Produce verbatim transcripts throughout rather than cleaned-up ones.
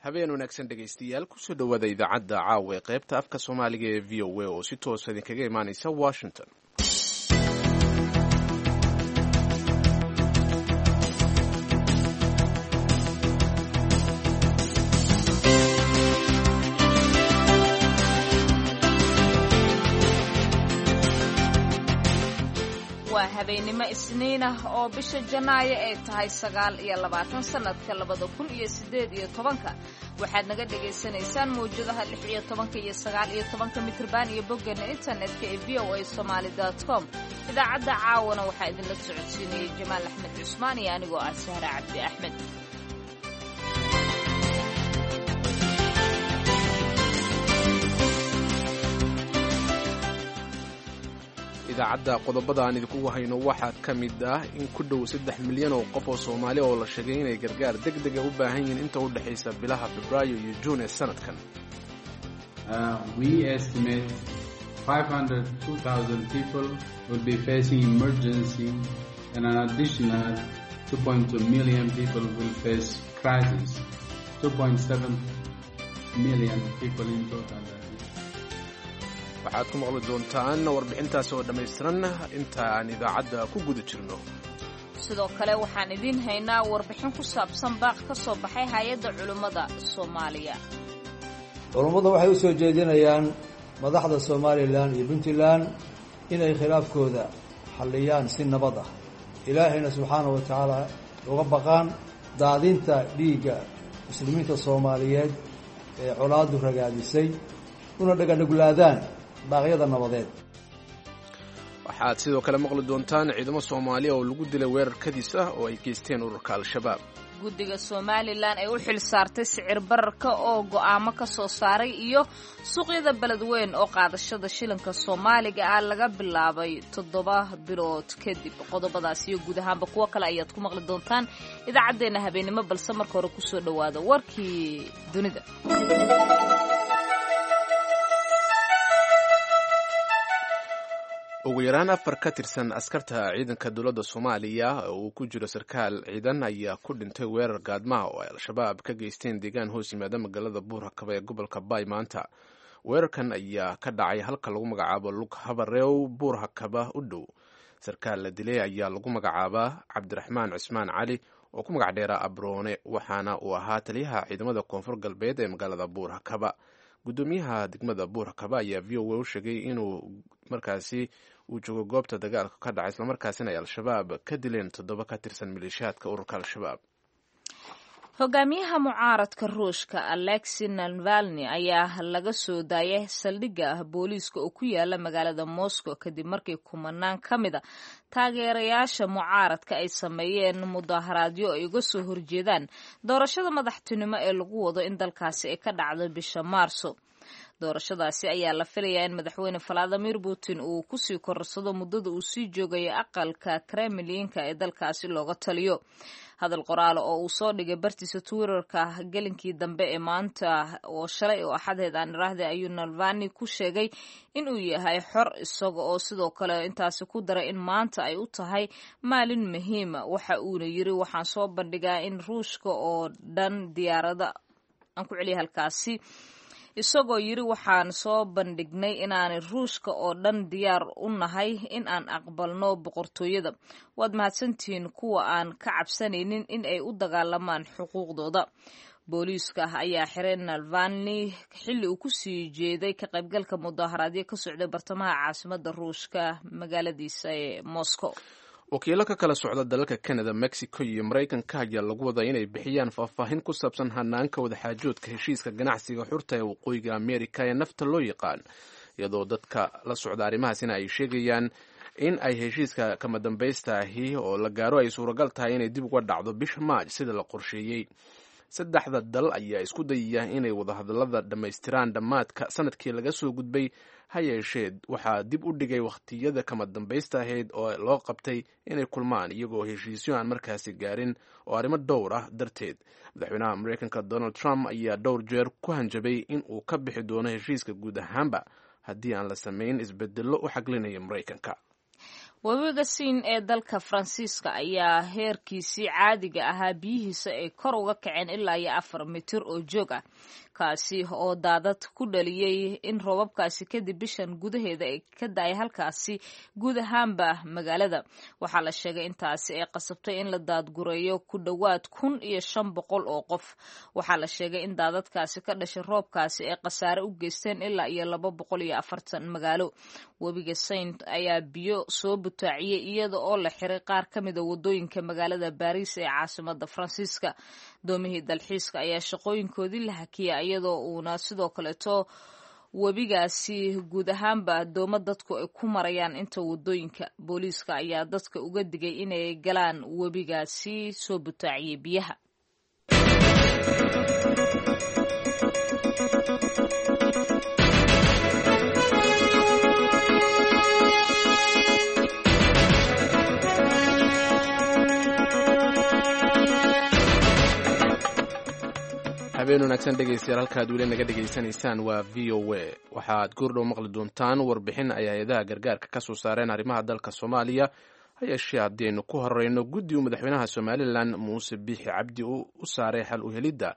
habeen wanaagsan dhegaystayaal kusoo dhowaada idaacadda caawa ee qaybta afka soomaaliga ee v o a oo si toosa idinkaga imaanaysa washington. waa habeenimo isniin ah oo bisha janaayo ay tahay sagaal iyo labaatan sanadka labada kun iyo sideed iyo tobanka waxaad naga dhagaysanaysaan mawjadaha lix iyo tobanka iyo sagaal iyo tobanka mitrban iyo boggeena internetka ee v o a somaly dot com. idaacadda caawana waxaa idinla socodsiinayay jamaal axmed cusmaan iyo anigoo ah sahre cabdi axmed. idaacadda qodobada aan idinkugu hayno waxaa ka mid ah in ku dhow saddex milyan oo qof oo Soomaali oo la sheegay inay gargaar degdeg ah u baahan yihiin inta u dhaxaysa bilaha Febraayo iyo Juun ee sanadkan. Uh, we estimate five hundred two thousand people will be facing emergency and an additional two point two million people will face crisis. two point seven million people in total. waxaad ku maqli doontaan warbixintaas oo dhammaystiran inta aan idaacadda ku guda jirno. sidoo kale waxaan idiin haynaa warbixin ku saabsan baaq ka soo baxay hay-adda culimmada Soomaaliya. culummadu waxay u soo jeedinayaan madaxda Somaliland iyo Puntland inay khilaafkooda xalliyaan si nabad ah, ilaahayna subxaanahu wa tacaala uga baqaan daadinta dhiigga muslimiinta Soomaaliyeed ee colaadu ragaadisay una dhagadhaglaadaan baaqyada nabadeed. waxaad sidoo kale maqli doontaan ciidamo Soomaaliya oo lagu dilay weerar kadis ah oo ay geysteen ururka Al-Shabaab. guddiga Somaliland ay u xil saartay sicir bararka oo go'aamo ka soo saaray iyo suuqyada beledweyn oo qaadashada shilinka Soomaaliga ah laga bilaabay toddoba bilood kadib. qodobadaas iyo guud ahaanba kuwa kale ayaad ku maqli doontaan idaacadeena habeenimo, balse marka hore ku soo dhawaada warkii dunida. ugu yaraan afar ka tirsan askarta ciidanka dowladda Soomaaliya oo uu ku jiro sarkaal ciidan ayaa ku dhintay weerar gaadmaha oo ay Al-Shabaab ka geysteen deegaan hoos yimaada magaalada Buur-Hakaba ee gobolka Bay maanta. weerarkan ayaa ka dhacay halka lagu magacaabo Lug Habareew Buur-Hakaba u dhow. sarkaal la dilay ayaa lagu magacaabaa Cabdiraxmaan Cismaan Cali oo ku magac dheeraa Abroone, waxaana uu ahaa taliyaha ciidamada koonfur galbeed ee magaalada Buur-Hakaba. gudoomiyaha degmada Buur-Hakaba ayaa v o a u sheegay inuu markaasi uu joogo goobta dagaalka ka dhacay islamarkaasina ay Al-Shabaab ka dileen toddoba ka tirsan maleeshiyaadka ururka Al-Shabaab. hogaamiyaha mucaaradka Ruushka Alexei Navalny ayaa laga soo daayay saldhigga booliiska oo ku yaala magaalada Moscow kadib markii kumanaan ka mid a taageerayaasha mucaaradka ay sameeyeen mudaharaadyo ay uga soo horjeedaan doorashada madaxtinimo ee lagu wado in dalkaasi ay ka dhacdo bisha Maarso. doorashadaasi ayaa la filayaa in madaxweyne Vladimir Putin uu kusii korsado muddada uu sii joogayo aqalka Kremlinka ee dalkaasi looga taliyo. hadal qoraal oo uu soo dhigay bartiisa Twitterka gelinkii dambe ee maanta oo shalay oo axadeed aan raahday ayuu Navalny ku sheegay inuu yahay xor, isaga oo sidoo kale intaasi ku daray in maanta ay u tahay maalin muhiim. waxa uuna yiri waxaan soo bandhigaa in Ruushka oo dhan diyaarada aan ku celiya halkaasi isagoo yiri waxaan soo bandhignay inaanay Ruushka oo dhan diyaar u nahay in aan aqbalno boqortooyada. waad mahadsantihiin kuwa aan ka cabsanaynin in ay u dagaalamaan xuquuqdooda. booliiska ayaa xiray Navalny xilli uu ku sii jeeday ka qaybgalka mudaharaadyo ka socday bartamaha caasimadda Ruushka magaaladiisa ee Moscow. wakiilo ka kala socda dalalka Canada, Mexico iyo Mareykanka ayaa lagu wadaa inay bixiyaan faahfaahin ku saabsan hanaanka wadaxaajoodka heshiiska ganacsiga xurta ee waqooyiga Ameerika ee nafta loo yaqaan, iyadoo dadka la socda arrimahaasina ay sheegayaan in ay heshiiska kama dambaysta ahi oo la gaaro ay suuragal tahay inay dib uga dhacdo bisha Maaj sida la qorsheeyey. saddexda dal ayaa isku dayaya inay wadahadallada dhammaystiraan dhammaadka sanadkii laga soo gudbay, ha yeeshee waxaa dib u dhigay wakhtiyada kama dambaysta ahayd oo loo qabtay inay kulmaan iyagoo heshiisyo aan markaasi gaarin oo arrimo dhowr ah darteed. madaxweynaha Mareykanka Donald Trump ayaa dhowr jeer ku hanjabay in uu ka bixi doono heshiiska guud ahaanba haddii aan la samayn isbedello u xaglinaya Mareykanka. webiga siin ee dalka faransiiska ayaa heerkiisii caadiga ahaa biyihiisa ay kor uga kaceen ilaa iyo afar mitir oo joog ah kaasi oo daadad ku dhaliyey in roobabkaasi kadib bishan gudaheeda ay ka da-ay halkaasi guud ahaanba magaalada waxaa la sheegay intaasi ay qasabtay in la daadgureeyo ku dhowaad kun iyo shan boqol oo qof waxaa la sheegay in daadadkaasi ka dhashay roobkaasi ay khasaare u geysteen ilaa iyo laba boqol iyo afartan magaalo webiga saint ayaa biyo soo butaaciyey iyada oo la xiray qaar ka mida wadooyinka magaalada baariis ee caasimada faransiiska doomihii dalxiiska ayaa shaqooyinkoodii la hakiyay iyadoo uuna sidoo kaleeto webigaasi guud ahaanba doomo dadku ay ku marayaan inta wadooyinka booliiska ayaa dadka uga digay inay galaan webigaasi soo butaaciyey biyaha habeen wanaagsan dhegaystayaal halkaad weli naga dhegaysanaysaan waa v o a waxaad goordhow maqli doontaan warbixin ay hay-adaha gargaarka ka soo saareen arrimaha dalka soomaaliya ha yeeshee haddaynu ku horeyno guddi uu madaxweynaha somalilan muuse biixi cabdi u saaray xal u helidda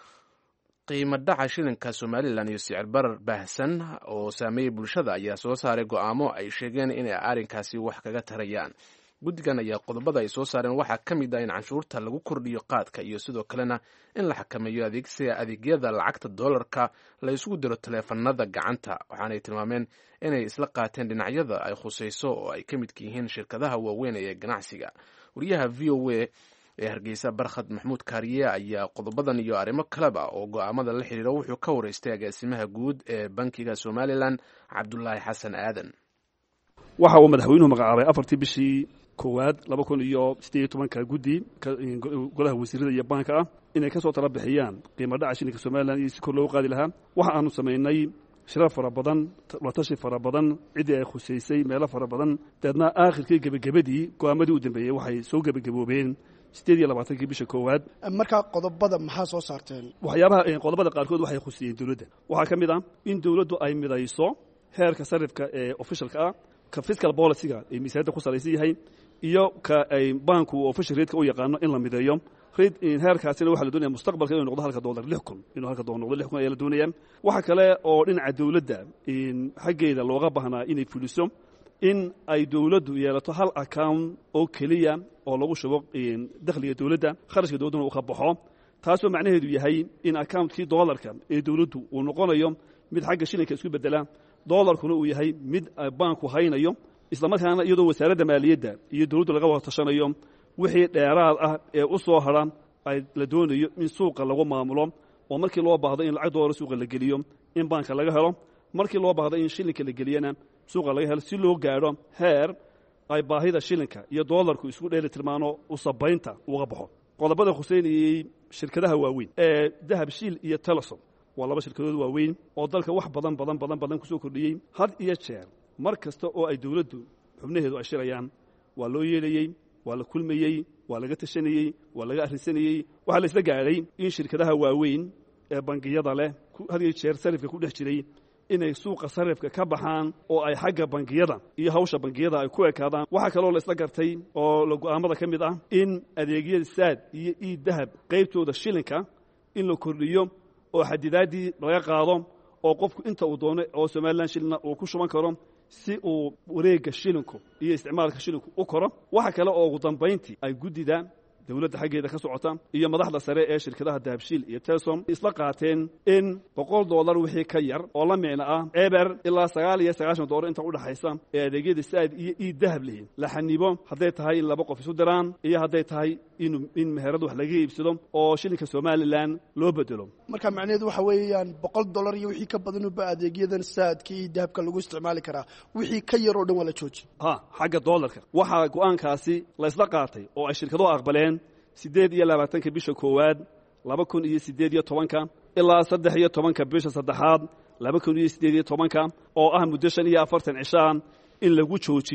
qiimo dhaca shilinka somalilan iyo sicir barar baahsan oo saameeyey bulshada ayaa soo saaray go'aamo ay sheegeen inay arrinkaasi wax kaga tarayaan guddigan ayaa qodobada ay soo saareen waxaa ka mid ah in canshuurta lagu kordhiyo qaadka iyo sidoo kalena in la xakameeyo adeegsiga adeegyada lacagta doolarka la isugu diro taleefanada gacanta waxaanay tilmaameen inay isla qaateen dhinacyada ay khusayso oo ay ka midka yihiin shirkadaha waaweyn ee ganacsiga wariyaha v o a ee hargeysa barkhad maxamuud kaariye ayaa qodobadan iyo arrimo kaleba oo go'aamada la xiriira wuxuu ka wareystay agaasimaha guud ee bankiga somalilan cabdulaahi xasan aadan waxa uu madaxweynuhu magacaabay afartii bishii koowaad laba kun iyo siddeed iyo tobanka guddi golaha wasiirada iyo baanka ah inay ka soo tala bixiyaan qiimo dhaca shilinka somalilan iyo si kor loogu qaadi lahaa waxa aanu samaynay shirar fara badan latashi fara badan ciddii ay khusaysay meelo fara badan deedna aakhirkii gebagabadii go'aamadii u dambeeyey waxay soo gebagaboobeen siddeed iyo labaatankii bisha koowaad markaa qodobada maxaa soo saarteen waxyaabaha qodobada qaarkood waxay khusiyeen dowladda waxaa ka mid ah in dowladdu ay midayso heerka sarifka ee officialka ah ka fiscal policyga ee miisaaniyadda ku salaysan yahay iyo ka ay baanku official rate-ka u yaqaano in la mideeyo heerkaasina waxaa la doonaya mustaqbalka inuu noqdo halka dollar lix kun inuu halka dollar noqdo lix kun ayaa la doonaya waxa kale oo dhinaca dowladda xaggeeda looga baahnaa inay fuliso in ay dowladdu yeelato hal account oo keliya oo lagu shubo dakhliga dowladda kharashka dowladduna uu ka baxo taasoo macnaheedu yahay in accountkii dollarka ee dowladdu uu noqonayo mid xagga shilinka isku bedela dollarkuna uu yahay mid baanku haynayo isla markaana iyadoo wasaaradda maaliyadda iyo dowladdu laga wada tashanayo wixii dheeraad ah ee u soo hadha ay la doonayo in suuqa lagu maamulo oo markii loo baahdo in lacag doolar suuqa la geliyo in baanka laga helo markii loo baahdo in shilinka la geliyana suuqa laga helo si loo gaadho heer ay baahida shilinka iyo doolarku isku dheeli tilmaano u sabaynta uga baxo qodobada khuseynayey shirkadaha waaweyn ee dahab shiil iyo telesom waa laba shirkadood waaweyn oo dalka wax badan badan badan badan ku soo kordhiyey had iyo jeer mar kasta oo ay dowladdu xubnaheedu ay shirayaan waa loo yeelayey waa la kulmayey waa laga tashanayey waa laga arrinsanayey waxaa la isla gaadhay in shirkadaha waaweyn ee bangiyada leh had iyo jeer sarifka ku dhex jiray inay suuqa sarifka ka baxaan oo ay xagga bangiyada iyo hawsha bangiyada ay ku ekaadaan waxaa kaloo la isla gartay oo go'aamada ka mid ah in adeegyada saad iyo ii dahab qaybtooda shilinka in la kordhiyo oo xadidaaddii laga qaado oo qofku inta uu doono oo somalilan shilina uu ku shuban karo si uu wareegga shilinku iyo isticmaalka shilinku u koro waxa kale oo ugu dambayntii ay guddida dowladda xaggeeda ka socota iyo madaxda sare ee shirkadaha dahabshiil iyo telesom isla qaateen in boqol dollar wixii ka yar oo la micno ah eber ilaa sagaal iyo sagaashan dollar inta u dhaxaysa ee adeegyada saad iyo ii dahab lihiin la xanibo hadday tahay in laba qof isu diraan iyo hadday tahay in in meherad wax laga iibsado oo shilinka somalilan loo bedelo marka macnaheedu waxa weeyaan boqol dollar iyo wixii ka badanba adeegyadan saadka iyo dahabka lagu isticmaali karaa wixii ka yar oo dhan waa la jooji ha xagga dollarka waxaa go'aankaasi la isla qaatay oo ay shirkaduhu aqbaleen siddeed iyo labaatanka bisha koowaad laba kun iyo siddeed iyo tobanka ilaa saddex iyo tobanka bisha saddexaad laba kun iyo siddeed iyo tobanka oo ah muddo shan iyo afartan cishaan in lagu joojiyo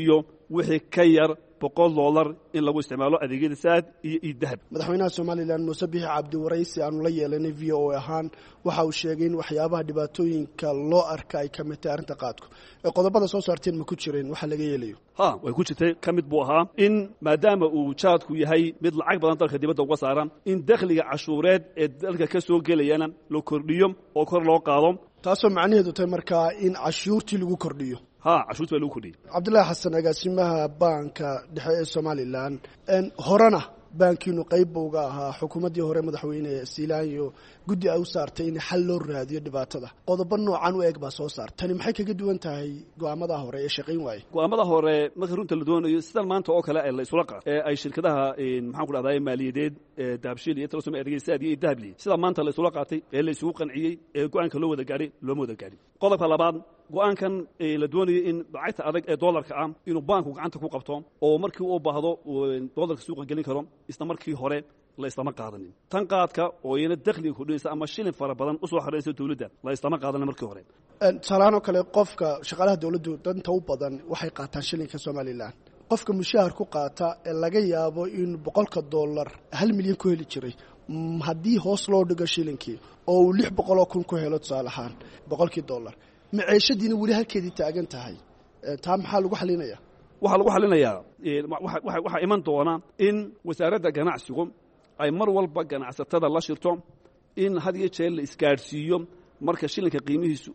wixii ka yar boqol dollar in lagu isticmaalo adeegyada saad iyo iyo dahab. madaxweynaha Soomaaliland Muuse Biixi Cabdi waraysi aanu la yeelanay V O A ahaan waxa uu sheegay in waxyaabaha dhibaatooyinka loo arka ay ka mid tahay arrinta qaadku ee qodobada soo saarteen ma ku jireen waxa laga yeelayo. ha way ku jirtay ka mid buu ahaa in maadaama uu jaadku yahay mid lacag badan dalka dibadda uga saaran in dakhliga cashuureed ee dalka ka soo gelayana loo kordhiyo oo kor loo qaado, taasoo macnaheedu tahay markaa in cashuurtii lagu kordhiyo. ha cashuurta waa lagu kordhiyey. Cabdullaahi Xasan agaasimaha baanka dhexe ee Soomaaliland en horena baankiinu qayb buu uga ahaa xukuumaddii hore madaxweyne Siilaanyo guddi ay u saartay in xal loo raadiyo dhibaatada. qodobo noocan u eeg baa soo saartay. tani maxay kaga duwan tahay go'aamada hore ee shaqayn waayay? go'aamada hore marka runta la doonayo sidan maanta oo kale ay la isula qaad ee ay shirkadaha maxaan ku dhahdaa maaliyadeed ee daabshiil iyo Telesom adeegyada iyo Dahli sida maanta la isula qaatay ee la isugu qanciyay ee go'aanka loo wada gaaray loo wada gaaray. qodobka labaad go'aankan la doonayo in lacagta adag ee dollarka ah inuu baanku gacanta ku qabto oo markii uu baahdo dollarka suuqa gelin karo isla markii hore la islama qaadanin. tan qaadka oo iyana dakhliga kordhinaysa ama shilin fara badan u soo xareysa dawladda la islama qaadanin markii hore. salaano kale qofka shaqaalaha dawladdu danta u badan waxay qaataan shilinka Soomaaliland. qofka mushahar ku qaata ee laga yaabo in boqolka dollar hal milyan ku heli jiray haddii hoos loo dhigo shilinkii oo uu lix boqol oo kun ku helo tusaale ahaan boqolkii dollar maciishadiina weli halkeedii taagan tahay taa maxaa lagu xalinayaa? waxaa lagu xalinayaa waxaa iman doona in wasaaradda ganacsigu ay mar walba ganacsatada la shirto in had iyo jeer la isgaadhsiiyo marka shilinka qiimihiisu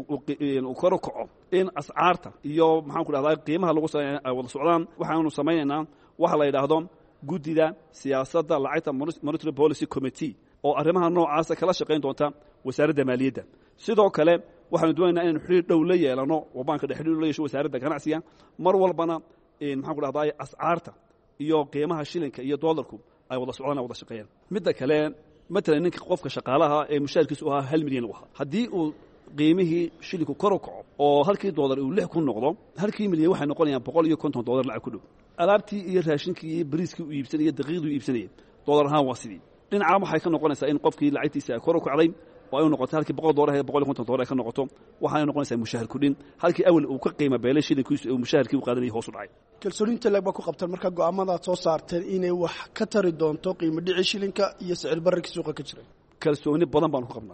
uu kor u kaco in ascaarta iyo maxaan ku dhahdaa qiimaha lagu ay wada socdaan. waxaanu samaynaynaa waxa la yidhaahdo guddida siyaasadda lacagta monetary policy committee oo arrimaha noocaasa kala shaqayn doonta wasaaradda maaliyadda. sidoo kale waxaanu doonaynaa inaynu xiriir dhow la yeelano oo baanka dhexe xiriir la yeesho wasaaradda ganacsiga mar walbana maxaan ku dhahdaa ascaarta iyo qiimaha shilinka iyo dollarku ay wada socdaan wada shaqeeyaan. midda kale matalan ninka qofka shaqaalaha ee mushaharkiisu u ahaa hal milyan u ahaa haddii uu qiimihii shilinku kor u kaco oo halkii dollar uu lix ku noqdo halkii milyan waxay noqonayaan boqol iyo konton dollar lacag ku dhow. alaabtii iyo raashinkii iyo bariiskii uu iibsanayay iyo daqiiqdii uu iibsanayay dollar ahaan waa sidii. dhinaca waxay ka noqonaysaa in qofkii lacagtiisa ay kor u kacday oo ay noqoto halkii boqol dollar ee boqol iyo konton dollar ka noqoto waxay noqonaysaa mushahar ku dhin halkii awal uu ka qiimo beelay shilinkiisu ee mushaharkii uu qaadanayay hoos u dhacay. kalsoonida lag ba ku qabtan marka go'aamada soo saarteen inay wax ka tari doonto qiimo dhici shilinka iyo sicir bararka suuqa ka jiray. kalsooni badan baan ku qabnaa.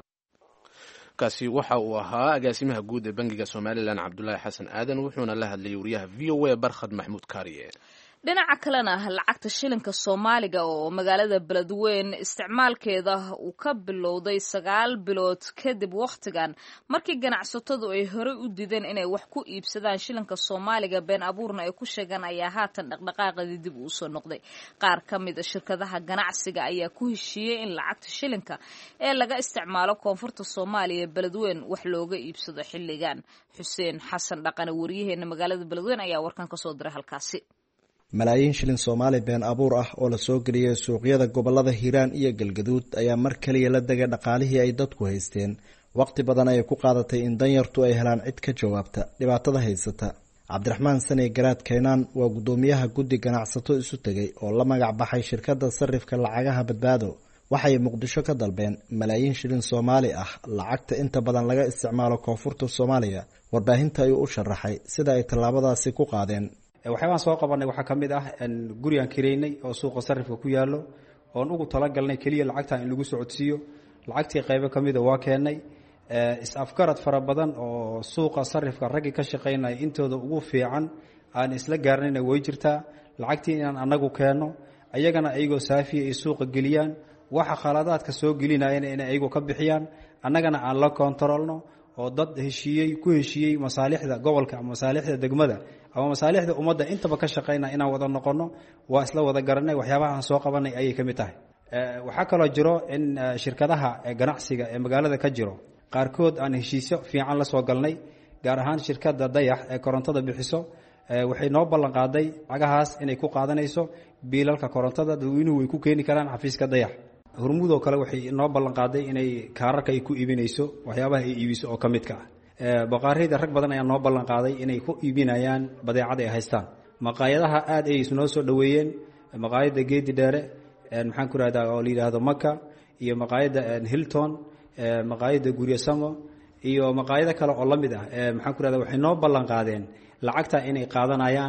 kaasi waxa uu ahaa agaasimaha guud ee bangiga Soomaaliland Cabdullaahi Xasan Aadan wuxuuna la hadlayay wariyaha V O A Barkhad Maxmuud Kaariye. dhinaca kalena lacagta shilinka Soomaaliga oo magaalada Beledweyne isticmaalkeeda uu ka bilowday sagaal bilood kadib waqtigan markii ganacsatadu ay hore u dideen inay wax ku iibsadaan shilinka Soomaaliga been abuurna ay ku sheegaan ayaa haatan dhaqdhaqaaqadii dib u soo noqday. qaar ka mid ah shirkadaha ganacsiga ayaa ku heshiiyay in lacagta shilinka ee laga isticmaalo koonfurta Soomaaliya Beledweyne wax looga iibsado xilligan. Xuseen Xasan Dhaqane wariyaheena magaalada Beledweyne ayaa warkan ka soo diray halkaasi. malaayiin shilin Soomaali been abuur ah oo la soo geliyay suuqyada gobolada Hiiraan iyo Galgaduud ayaa mar kaliya la dagay dhaqaalihii ay dadku haysteen. waqti badan ay ku qaadatay in danyartu ay helaan cid ka jawaabta dhibaatada haysata. Cabdiraxmaan Sani Garaad Keenan waa gudoomiyaha guddi ganacsato isu tagay oo la magac baxay shirkadda sarifka lacagaha badbaado. waxay Muqdisho ka dalbeen malaayiin shilin Soomaali ah lacagta inta badan laga isticmaalo koonfurta Soomaaliya. warbaahinta ayuu u sharaxay sida ay tallaabadaasi ku qaadeen. waxaan soo qabanay waxa kamid ah in gurigan kireynay oo suuqa sarifka ku yaalo oo ugu talagalnay kaliya lacagta in lagu socodsiyo lacagtii qayb kamid ah waa keenay is afgarad fara badan oo suuqa sarifka rag ka shaqeynay intooda ugu fiican aan isla gaarnayna way jirtaa lacagtii inaan anagu keeno ayagana ayagoo saafiya ay suuqa geliyaan waxa khaladaadka soo gelinayeen in ayagu ka bixiyaan annagana aan la kontrolno oo dad heshiiyay ku heshiiyay masaalixda gobolka ama masaalixda degmada ama masaalixda ummadda intaba ka shaqeynaa inaan wada noqono waa isla wada garanay waxyaabaha aan soo qabanay ayay kamid tahay. waxaa kaloo jiro in shirkadaha ganacsiga ee magaalada ka jiro qaarkood aan heshiisyo fiican la soo galnay gaar ahaan shirkadda Dayax ee korontada bixiso waxay noo ballan qaaday lacagahaas inay ku qaadanayso biilalka korontada dadweynuhu way ku keeni karaan xafiiska Dayax. hormuudoo kale waxay noo ballan qaaday inay kaararka ay ku iibinayso waxyaabaha ay iibiso oo kamid ka ah baqaarayda rag badan ayaa noo ballan qaaday inay ku iibinayaan badeecada ay haystaan. maqaayadaha aad ay noo soo dhaweeyeen maqaayada Geedi Dheere maxaan ku raahdaa oo la yiraahdo Maka iyo maqaayada Hilton maqaayada Guryasamo iyo maqaayada kale oo lamid ah maxaan ku raahdaa waxay noo ballan qaadeen lacagta inay qaadanayaan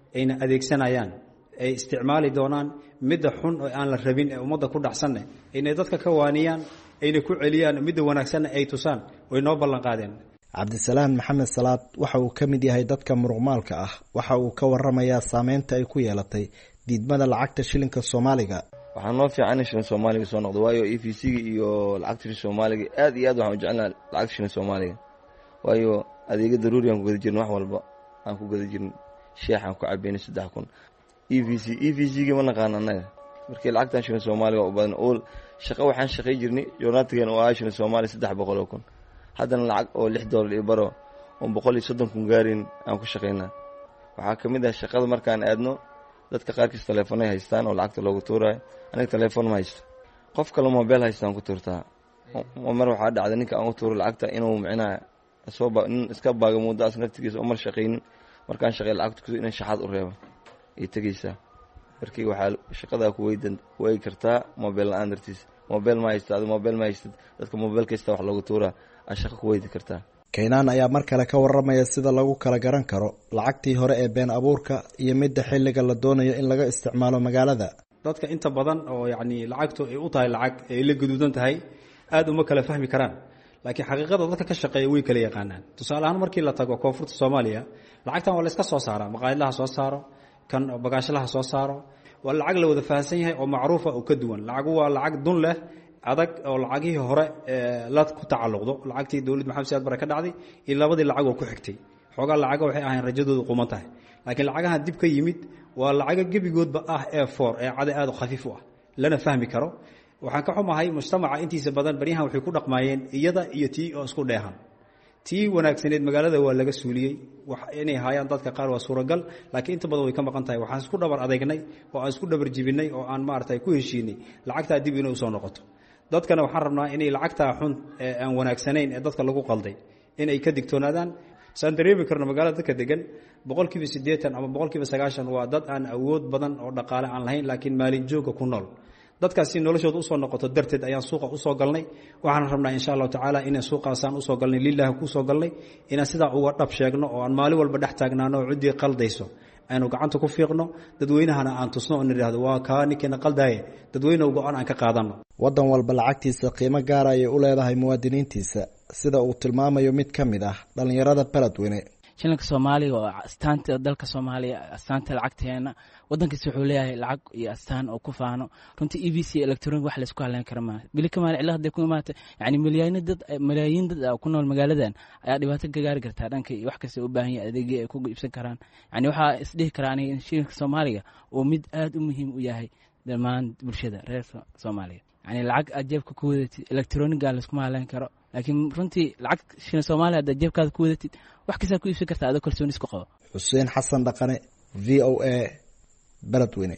ayna adeegsanayaan ay isticmaali doonaan midda xun oo aan la rabin ee ummadda ku dhacsanne inay dadka ka waaniyaan ayna ku celiyaan midda wanaagsanna ay tusaan way noo ballan qaadeen. cabdisalaan maxamed salaad waxa uu ka mid yahay dadka muruqmaalka ah waxa uu ka waramayaa saameynta ay ku yeelatay diidmada lacagta shilinka soomaaliga. waxaa noo fiican in shilin soomaaliga soo noqdo waayo e v c-ga iyo lacagta shilin soomaaliga aad iyo aad waxaan u jecelnaha lacagta shilin soomaaliga waayo adeega daruuri aan ku gada jirna wax walba aan ku gada jirin sheex aan ku cabeynay saddex kun e v c e v c-ga ma naqaan annaga markii lacagtan shilin soomaaliga u badan oo shaqo waxaan shaqay jirnay joornaatigan oo ah shilin soomaaliya saddex boqol oo kun haddana lacag oo lix doolar iyo baro oon boqol iyo soddon kun gaarin aan ku shaqaynaa. waxaa ka mid ah shaqada markaan aadno dadka qaarkiis teleefonay haystaan oo lacagta loogu tuuraayo aniga teleefon ma haysto qof kale mobile haystaan ku tuurtaa mar waxaa dhacday ninka aan u tuuro lacagta inuu micnaa soo nin iska baaga muddo as naftigiisa oo mar shaqaynin markaan shaqay lacagta ku inay shaxaad u reebo ay tegaysaa markii waxaa shaqadaa ku weydan way kartaa mobile la'aan dartiis mobile ma haysto adu mobile ma haysto dadka mobile kasta wax loogu tuuraa aan shaqo ku weydi kartaa. Keenan ayaa mar kale ka waramaya sida lagu kala garan karo lacagtii hore ee been abuurka iyo midda xilliga la doonayo in laga isticmaalo magaalada. dadka inta badan oo yacni lacagtu ay u tahay lacag ay la gaduudan tahay aad uma kala fahmi karaan laakiin xaqiiqada dadka ka shaqeeya way kala yaqaanaan. tusaale ahaan markii la tago koonfurta Soomaaliya lacagtan waa la iska soo saaraa maqaayadaha soo saaro kan bagaashalaha soo saaro waa lacag la wada fahansan yahay oo macruufa oo ka duwan lacagu waa lacag dun leh adag oo lacagihii hore la ku tacalluqdo lacagtii dawladda Maxamed Siyaad Barre ka dhacday iyo labadii lacag oo ku xigtay xogaa lacag waxay ahayn rajadoodu quman tahay laakiin lacagaha dib ka yimid waa lacag gebigoodba ah ee four ee cad aad u khafiif u ah lana fahmi karo. waxaan ka xumahay mujtamaca intiisa badan bariyahan waxay ku dhaqmaayeen iyada iyo tii oo isku dheehan tii wanaagsaneed magaalada waa laga suuliyey wax inay hayaan dadka qaar waa suuragal laakiin inta badan way ka maqan tahay. waxaan isku dhabar adeegnay oo aan isku dhabar jibinay oo aan maartay ku heshiinay lacagta dib inay soo noqoto. dadkana waxaan rabnaa inay lacagta xun ee aan wanaagsanayn ee dadka lagu qalday inay ka digtoonaadaan. saan dareemi karno magaalada dadka degan boqolkiiba siddeetan ama boqolkiiba sagaashan waa dad aan awood badan oo dhaqaale aan lahayn laakiin maalin jooga ku nool. dadkaasi noloshooda u soo noqoto darteed ayaan suuqa u soo galnay waxaan rabnaa insha Allah tacaala inaan suuqaasaan u soo galnay lillaah ku soo galnay inaan sidaa uga dhab sheegno oo aan maalin walba dhex taagnaano oo cidii qaldayso aynu gacanta ku fiiqno dadweynahana aan tusno oo niraahdo waa ka ninkina qaldaaye dadweynaha go'aan aan ka qaadano. wadan walba lacagtiisa qiimo gaar ah ay u leedahay muwaadiniintiisa sida uu tilmaamayo mid ka mid ah dhalinyarada Beledweyne. shilinka Soomaaliga oo astaanta dalka Soomaaliya astaanta lacagteena wadankiisa wuxuu leeyahay lacag iyo astaan oo ku faano runtii E V C electronic wax la isku haleyn karo ma bili kamaal cilad haday ku imaatay yani milyan dad milyan dad ku nool magaaladan ayaa dhibaato ka gaari karta dhanka wax kasta u baahan yahay adeegyo ay ku iibsan karaan yani waxa isdhihi karaan in shilinka Soomaaliga oo mid aad u muhiim u yahay dhammaan bulshada reer Soomaaliya yani lacag ajeebka ku wadatid electronic la isku haleyn karo laakiin runtii lacag shilinka Soomaaliya aad ajeebkaada ku wadatid wax kasta ku iibsan kartaa adoo kalsooni isku qabo. Xuseen Xasan Dhaqane V O A Beledweyne.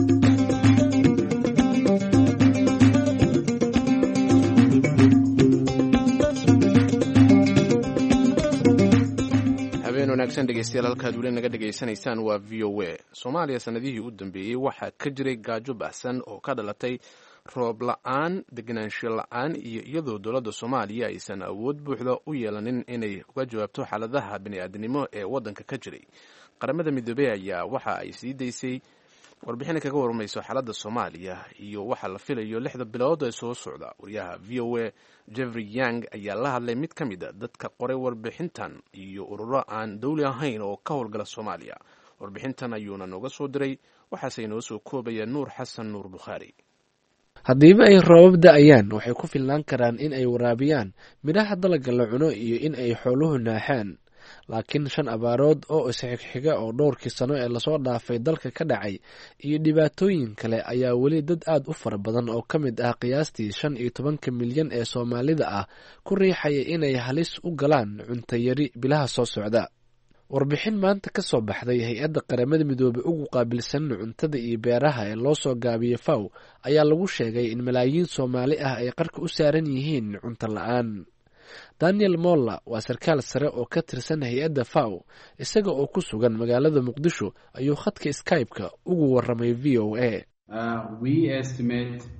habeen wanaagsan dhegeystayaal halkaad weli naga dhegaysanaysaan waa V O A. Soomaaliya sanadihii u dambeeyey waxaa ka jiray gaajo baxsan oo ka dhalatay roob la'aan deganaansho la'aan iyo iyadoo dowladda Soomaaliya aysan awood buuxda u yeelanin inay uga jawaabto xaaladaha bini'aadanimo ee waddanka ka jiray. qaramada midoobay ayaa waxa ay sii daysay warbixin kaga warmayso xaaladda Soomaaliya iyo waxa la filayo lixda bilood ee soo socda. wariyaha V O A Jeffrey Young ayaa la hadlay mid ka mid ah dadka qoray warbixintan iyo ururo aan dawli ahayn oo ka howlgala Soomaaliya. warbixintan ayuuna nooga soo diray waxaase inoo soo koobaya Nuur Xasan Nuur Bukhari. haddiiba ay roobab da'ayaan waxay ku filnaan karaan in ay waraabiyaan midhaha dalagga la cuno iyo in ay xooluhu naaxaan laakiin shan abaarood oo isxigxiga oo dhowrkii sano ee lasoo dhaafay dalka ka dhacay iyo dhibaatooyin kale ayaa weli dad aad u fara badan oo ka mid ah qiyaastii shan iyo tobanka milyan ee Soomaalida ah ku riixaya inay halis u galaan cunto yari bilaha soo socda. warbixin maanta ka soo baxday hay-adda qaramada midoobay ugu qaabilsan cuntada iyo beeraha ee loo soo gaabiyey F A O ayaa lagu sheegay in malaayiin Soomaali ah ay qarka u saaran yihiin cunto la'aan. Daniel Molla waa sarkaal sare oo ka tirsan hay-adda F A O isaga oo ku sugan magaalada Muqdisho ayuu khadka Skype-ka ugu waramay V O A. Uh, we estimate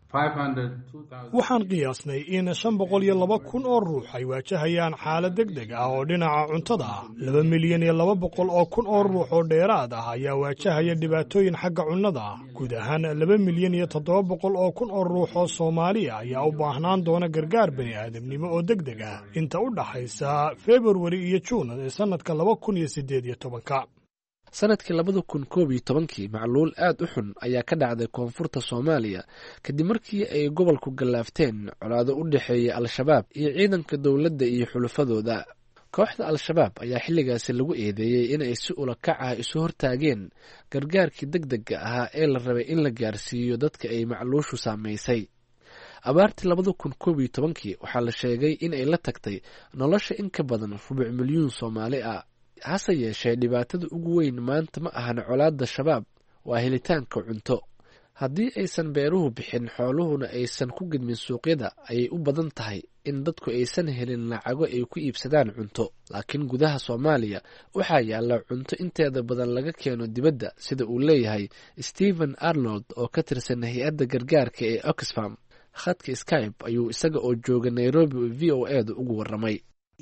waxaan qiyaasnay in shan boqol iyo laba kun oo ruux ay waajahayaan xaalad deg deg ah oo dhinaca cuntada ah laba milyan iyo laba boqol oo kun oo ruux oo dheeraad ah ayaa waajahaya dhibaatooyin xagga cunnada ah guud ahaan laba milyan iyo toddoba boqol oo kun oo ruux oo soomaaliya ayaa u baahnaan doona gargaar bani aadamnimo oo deg deg ah inta u dhaxaysa februari iyo juun ee sannadka laba kun iyo siddeed iyo tobanka sanadkii labada kun koob iyo tobankii macluul aad u xun ayaa ka dhacday koonfurta soomaaliya kadib markii ay gobolku gallaafteen colaado u dhexeeya al-shabaab iyo ciidanka dowladda iyo xulafadooda kooxda al-shabaab ayaa xilligaasi lagu eedeeyey inay si ula kac ah isu hortaageen gargaarkii deg degga ahaa ee la rabay in la gaarsiiyo dadka ay macluushu saamaysay abaartii labada kun koob iyo tobankii waxaa la sheegay in ay la tagtay nolosha in ka badan rubuc milyuun soomaali ah hase yeeshee dhibaatada ugu weyn maanta ma ahan colaadda shabaab waa helitaanka cunto haddii aysan beeruhu bixin xooluhuna aysan ku gedmin suuqyada ayay u badan tahay in dadku aysan helin lacago ay ku iibsadaan cunto laakiin gudaha soomaaliya waxaa yaalla cunto inteeda badan laga keeno dibadda sida uu leeyahay stephen arnold oo ka tirsan hay-adda gargaarka ee oxfam khadka skype ayuu isaga oo jooga nairobi v o e da ugu warramay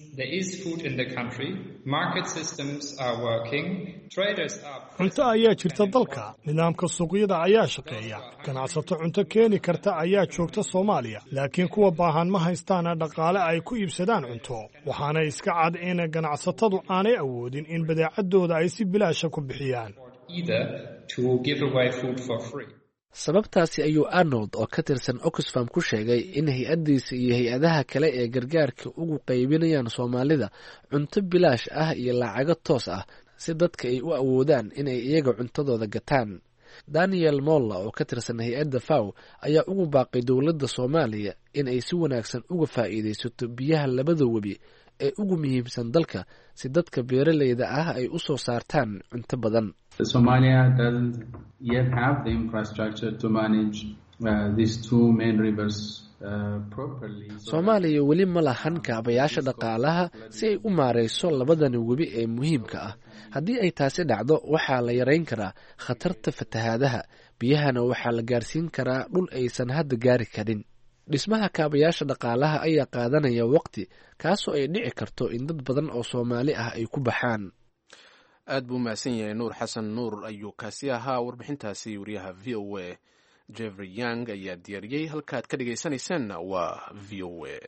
cunto ayaa jirta dalka nidaamka suuqyada ayaa shaqeeya ganacsato cunto keeni karta ayaa joogta soomaaliya laakiin kuwa baahan ma haystaan dhaqaale ay ku iibsadaan cunto waxaana iska cad in ganacsatadu aanay awoodin in badeecadooda ay si bilaasha ku bixiyaan sababtaasi ayuu arnold oo ka tirsan oxfam ku sheegay in hay-addiisa iyo hay-adaha kale ee gargaarka ugu qaybinayaan soomaalida cunto bilaash ah iyo lacago toos ah si dadka ay u awoodaan inay iyaga cuntadooda gataan daniel molla oo ka tirsan hay-adda faw ayaa ugu baaqay dowladda soomaaliya in ay si wanaagsan uga faa'iidaysato biyaha labada webi ee ugu muhiimsan dalka si dadka beeraleyda ah ay u soo saartaan cunto badan Somalia doesn't yet have the infrastructure to manage uh, these two main rivers uh, properly. Soomaaliya weli ma lahan kaabayaasha dhaqaalaha si ay u maareyso labadani webi ee muhiimka ah. Haddii ay taasi dhacdo, waxaa la yareyn karaa khatarta fatahaadaha. Biyahana waxaa la gaarsiin karaa dhul aysan hadda gaari karin. Dhismaha kaabayaasha dhaqaalaha ayaa qaadanaya waqti, kaasoo ay dhici karto in dad badan oo Soomaali ah ay ku baxaan. aad buu mahadsan yahay nuur xasan nuur ayuu kaasi ahaa warbixintaasi wariyaha v o a jeffrey young ayaa diyaariyey halkaad ka dhegaysanaysaanna waa v o a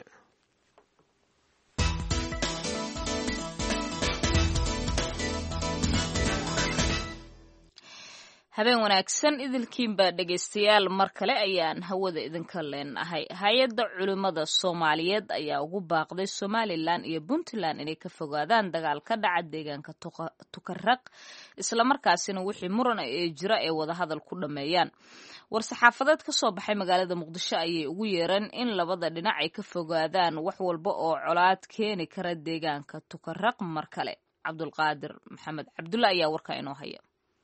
habeen wanaagsan idilkiinbaa dhegaystayaal mar kale ayaan hawada idinka leenahay hay-adda culimmada soomaaliyeed ayaa ugu baaqday somalilan iyo puntland inay ka fogaadaan dagaal ka dhaca deegaanka tukaraq islamarkaasina wixii muran ee jira ee wadahadal ku dhammeeyaan war-saxaafadeed ka soo baxay magaalada muqdisho ayay ugu yeereen in labada dhinac ay ka fogaadaan wax walba oo colaad keeni kara deegaanka tukaraq mar kale cabdulqaadir maxamed cabdulla ayaa warkaa inoo haya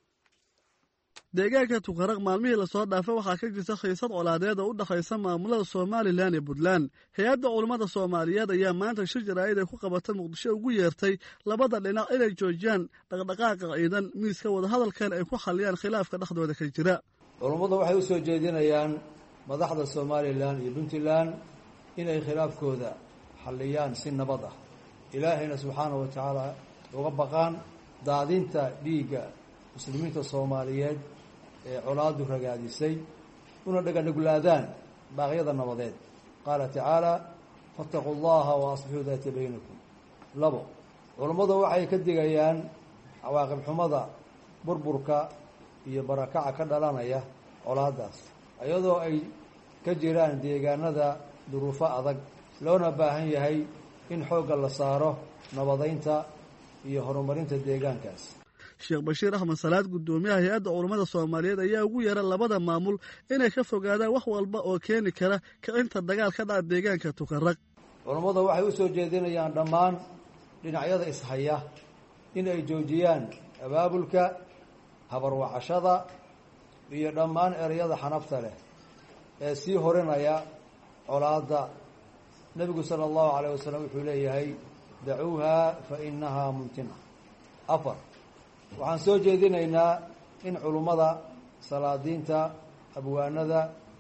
deegaanka tukaraq maalmihii lasoo dhaafay waxaa ka jirta khiisad colaadeed oo u dhexaysa maamulada somalilan iyo puntland hay-adda culummada soomaaliyeed ayaa maanta shir jaraa'id ay ku qabatay muqdisho ugu yeertay labada dhinac inay joojiyaan dhaqdhaqaaqa ciidan miiska wadahadalkan ay ku xalliyaan khilaafka dhexdooda ka jira culummadu waxay u soo jeedinayaan madaxda somalilan iyo puntland inay khilaafkooda xalliyaan si nabad ah ilaahayna subxaana wa tacaala uga baqaan daadinta dhiigga muslimiinta soomaaliyeed ee colaadu ragaadisay una dhaganuglaadaan baaqyada nabadeed qaala tacaala faataquu llaha wa aslixuu daata baynakum labo culummadu waxay ka digayaan cawaaqib xumada burburka iyo barakaca ka dhalanaya colaadaas iyadoo ay ka jiraan deegaanada duruufo adag loona baahan yahay in xoogga la saaro nabadaynta iyo horumarinta deegaankaas sheekh bashiir axmed salaad guddoomiyaha hay-adda culummada soomaaliyeed ayaa ugu yeera labada maamul inay ka fogaadaan wax walba oo keeni kara kicinta dagaal ka dhaca deegaanka tukaraq culummada waxay u soo jeedinayaan dhammaan dhinacyada ishaya in ay joojiyaan abaabulka habarwacashada iyo dhammaan ereyada xanafta leh ee sii horinaya colaadda nebigu sala allahu calayh wasalam wuxuu leeyahay dacuuha fa inahaa mumtina afar waxaan soo jeedinaynaa in culummada salaadiinta abwaanada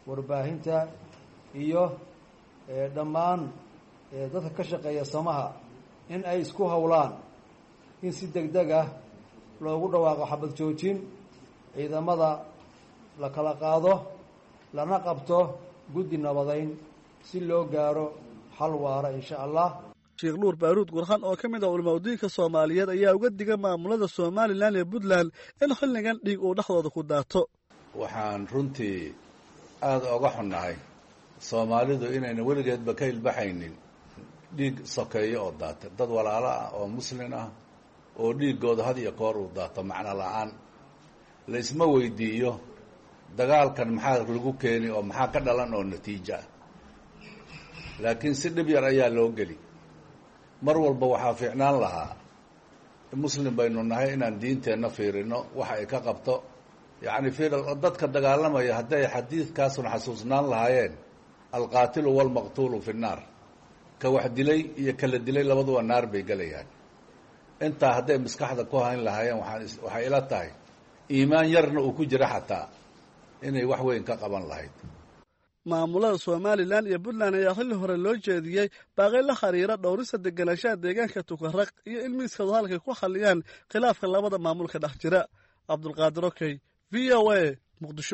warbaahinta iyo dhammaan dadka ka shaqeeya samaha in ay isku howlaan in si deg deg ah loogu dhawaaqo xabad joojin, ciidamada la kala qaado, lana qabto guddi nabadayn si loo gaaro xal waara insha allah. sheekh nuur baaruud gurxan oo ka mid ah culimadiinka Soomaaliyeed ayaa uga diga maamulada Somaliland iyo Puntland in xilligan dhiig uu dhaxdooda ku daato. waxaan runtii aad uga xunnahay Soomaalidu inayna weligeedba ka ilbaxaynin dhiig sokeeyo oo daata, dad walaalo ah oo muslin ah oo dhiigooda had iyo koor uu daato macno la-aan. la isma weydiiyo dagaalkan maxaa lagu keeni oo maxaa ka dhalan oo natiijo ah, laakiin si dhib yar ayaa loo geli. mar walba waxaa fiicnaan lahaa muslim baynu nahay inaan diinteenna fiirino waxa ay ka qabto. yacni fiir dadka dagaalamaya hadday xadiidkaasuna xasuusnaan lahaayeen alqaatilu walmaqtuulu fi nnaar, ka wax dilay iyo kala dilay labaduba naar bay gelayaan. intaa hadday maskaxda ku hayn lahaayeen waxaan waxay ila tahay iimaan yarna uu ku jira xataa inay wax weyn ka qaban lahayd. maamulada Somaliland iyo Puntland ayaa xilli hore loo jeediyey baaqay la xiriira dhowrista deganaanshaha deegaanka Tukaraq iyo in miiska halkay ku xaliyaan khilaafka labada maamul ka dhex jira. Cabdulqaadir Okey, V O A, Muqdisho.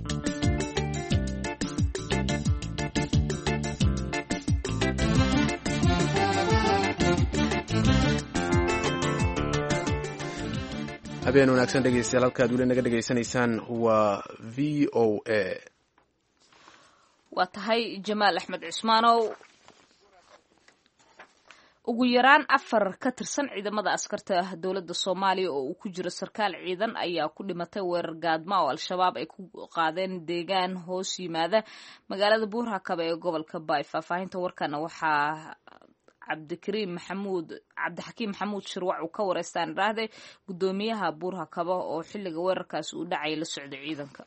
habeen wanaagsan dhegeystayaal, halkaad weli naga dhegaysanaysaan waa V O A. waa tahay Jamaal Axmed Cismaanow. ugu yaraan afar ka tirsan ciidamada askarta dowladda Soomaaliya oo uu ku jiro sarkaal ciidan ayaa ku dhimatay weerar gaadma oo al-shabaab ay ku qaadeen deegaan hoos yimaada magaalada Buurhakaba ee gobolka Bay. Faafahinta warkana waxaa cabdikariim maxamuud cabdixakiim maxamuud shirwac uu ka wareystaan raahday gudoomiyaha Buurhakaba oo xilliga weerarkaas uu dhacay la socday ciidanka.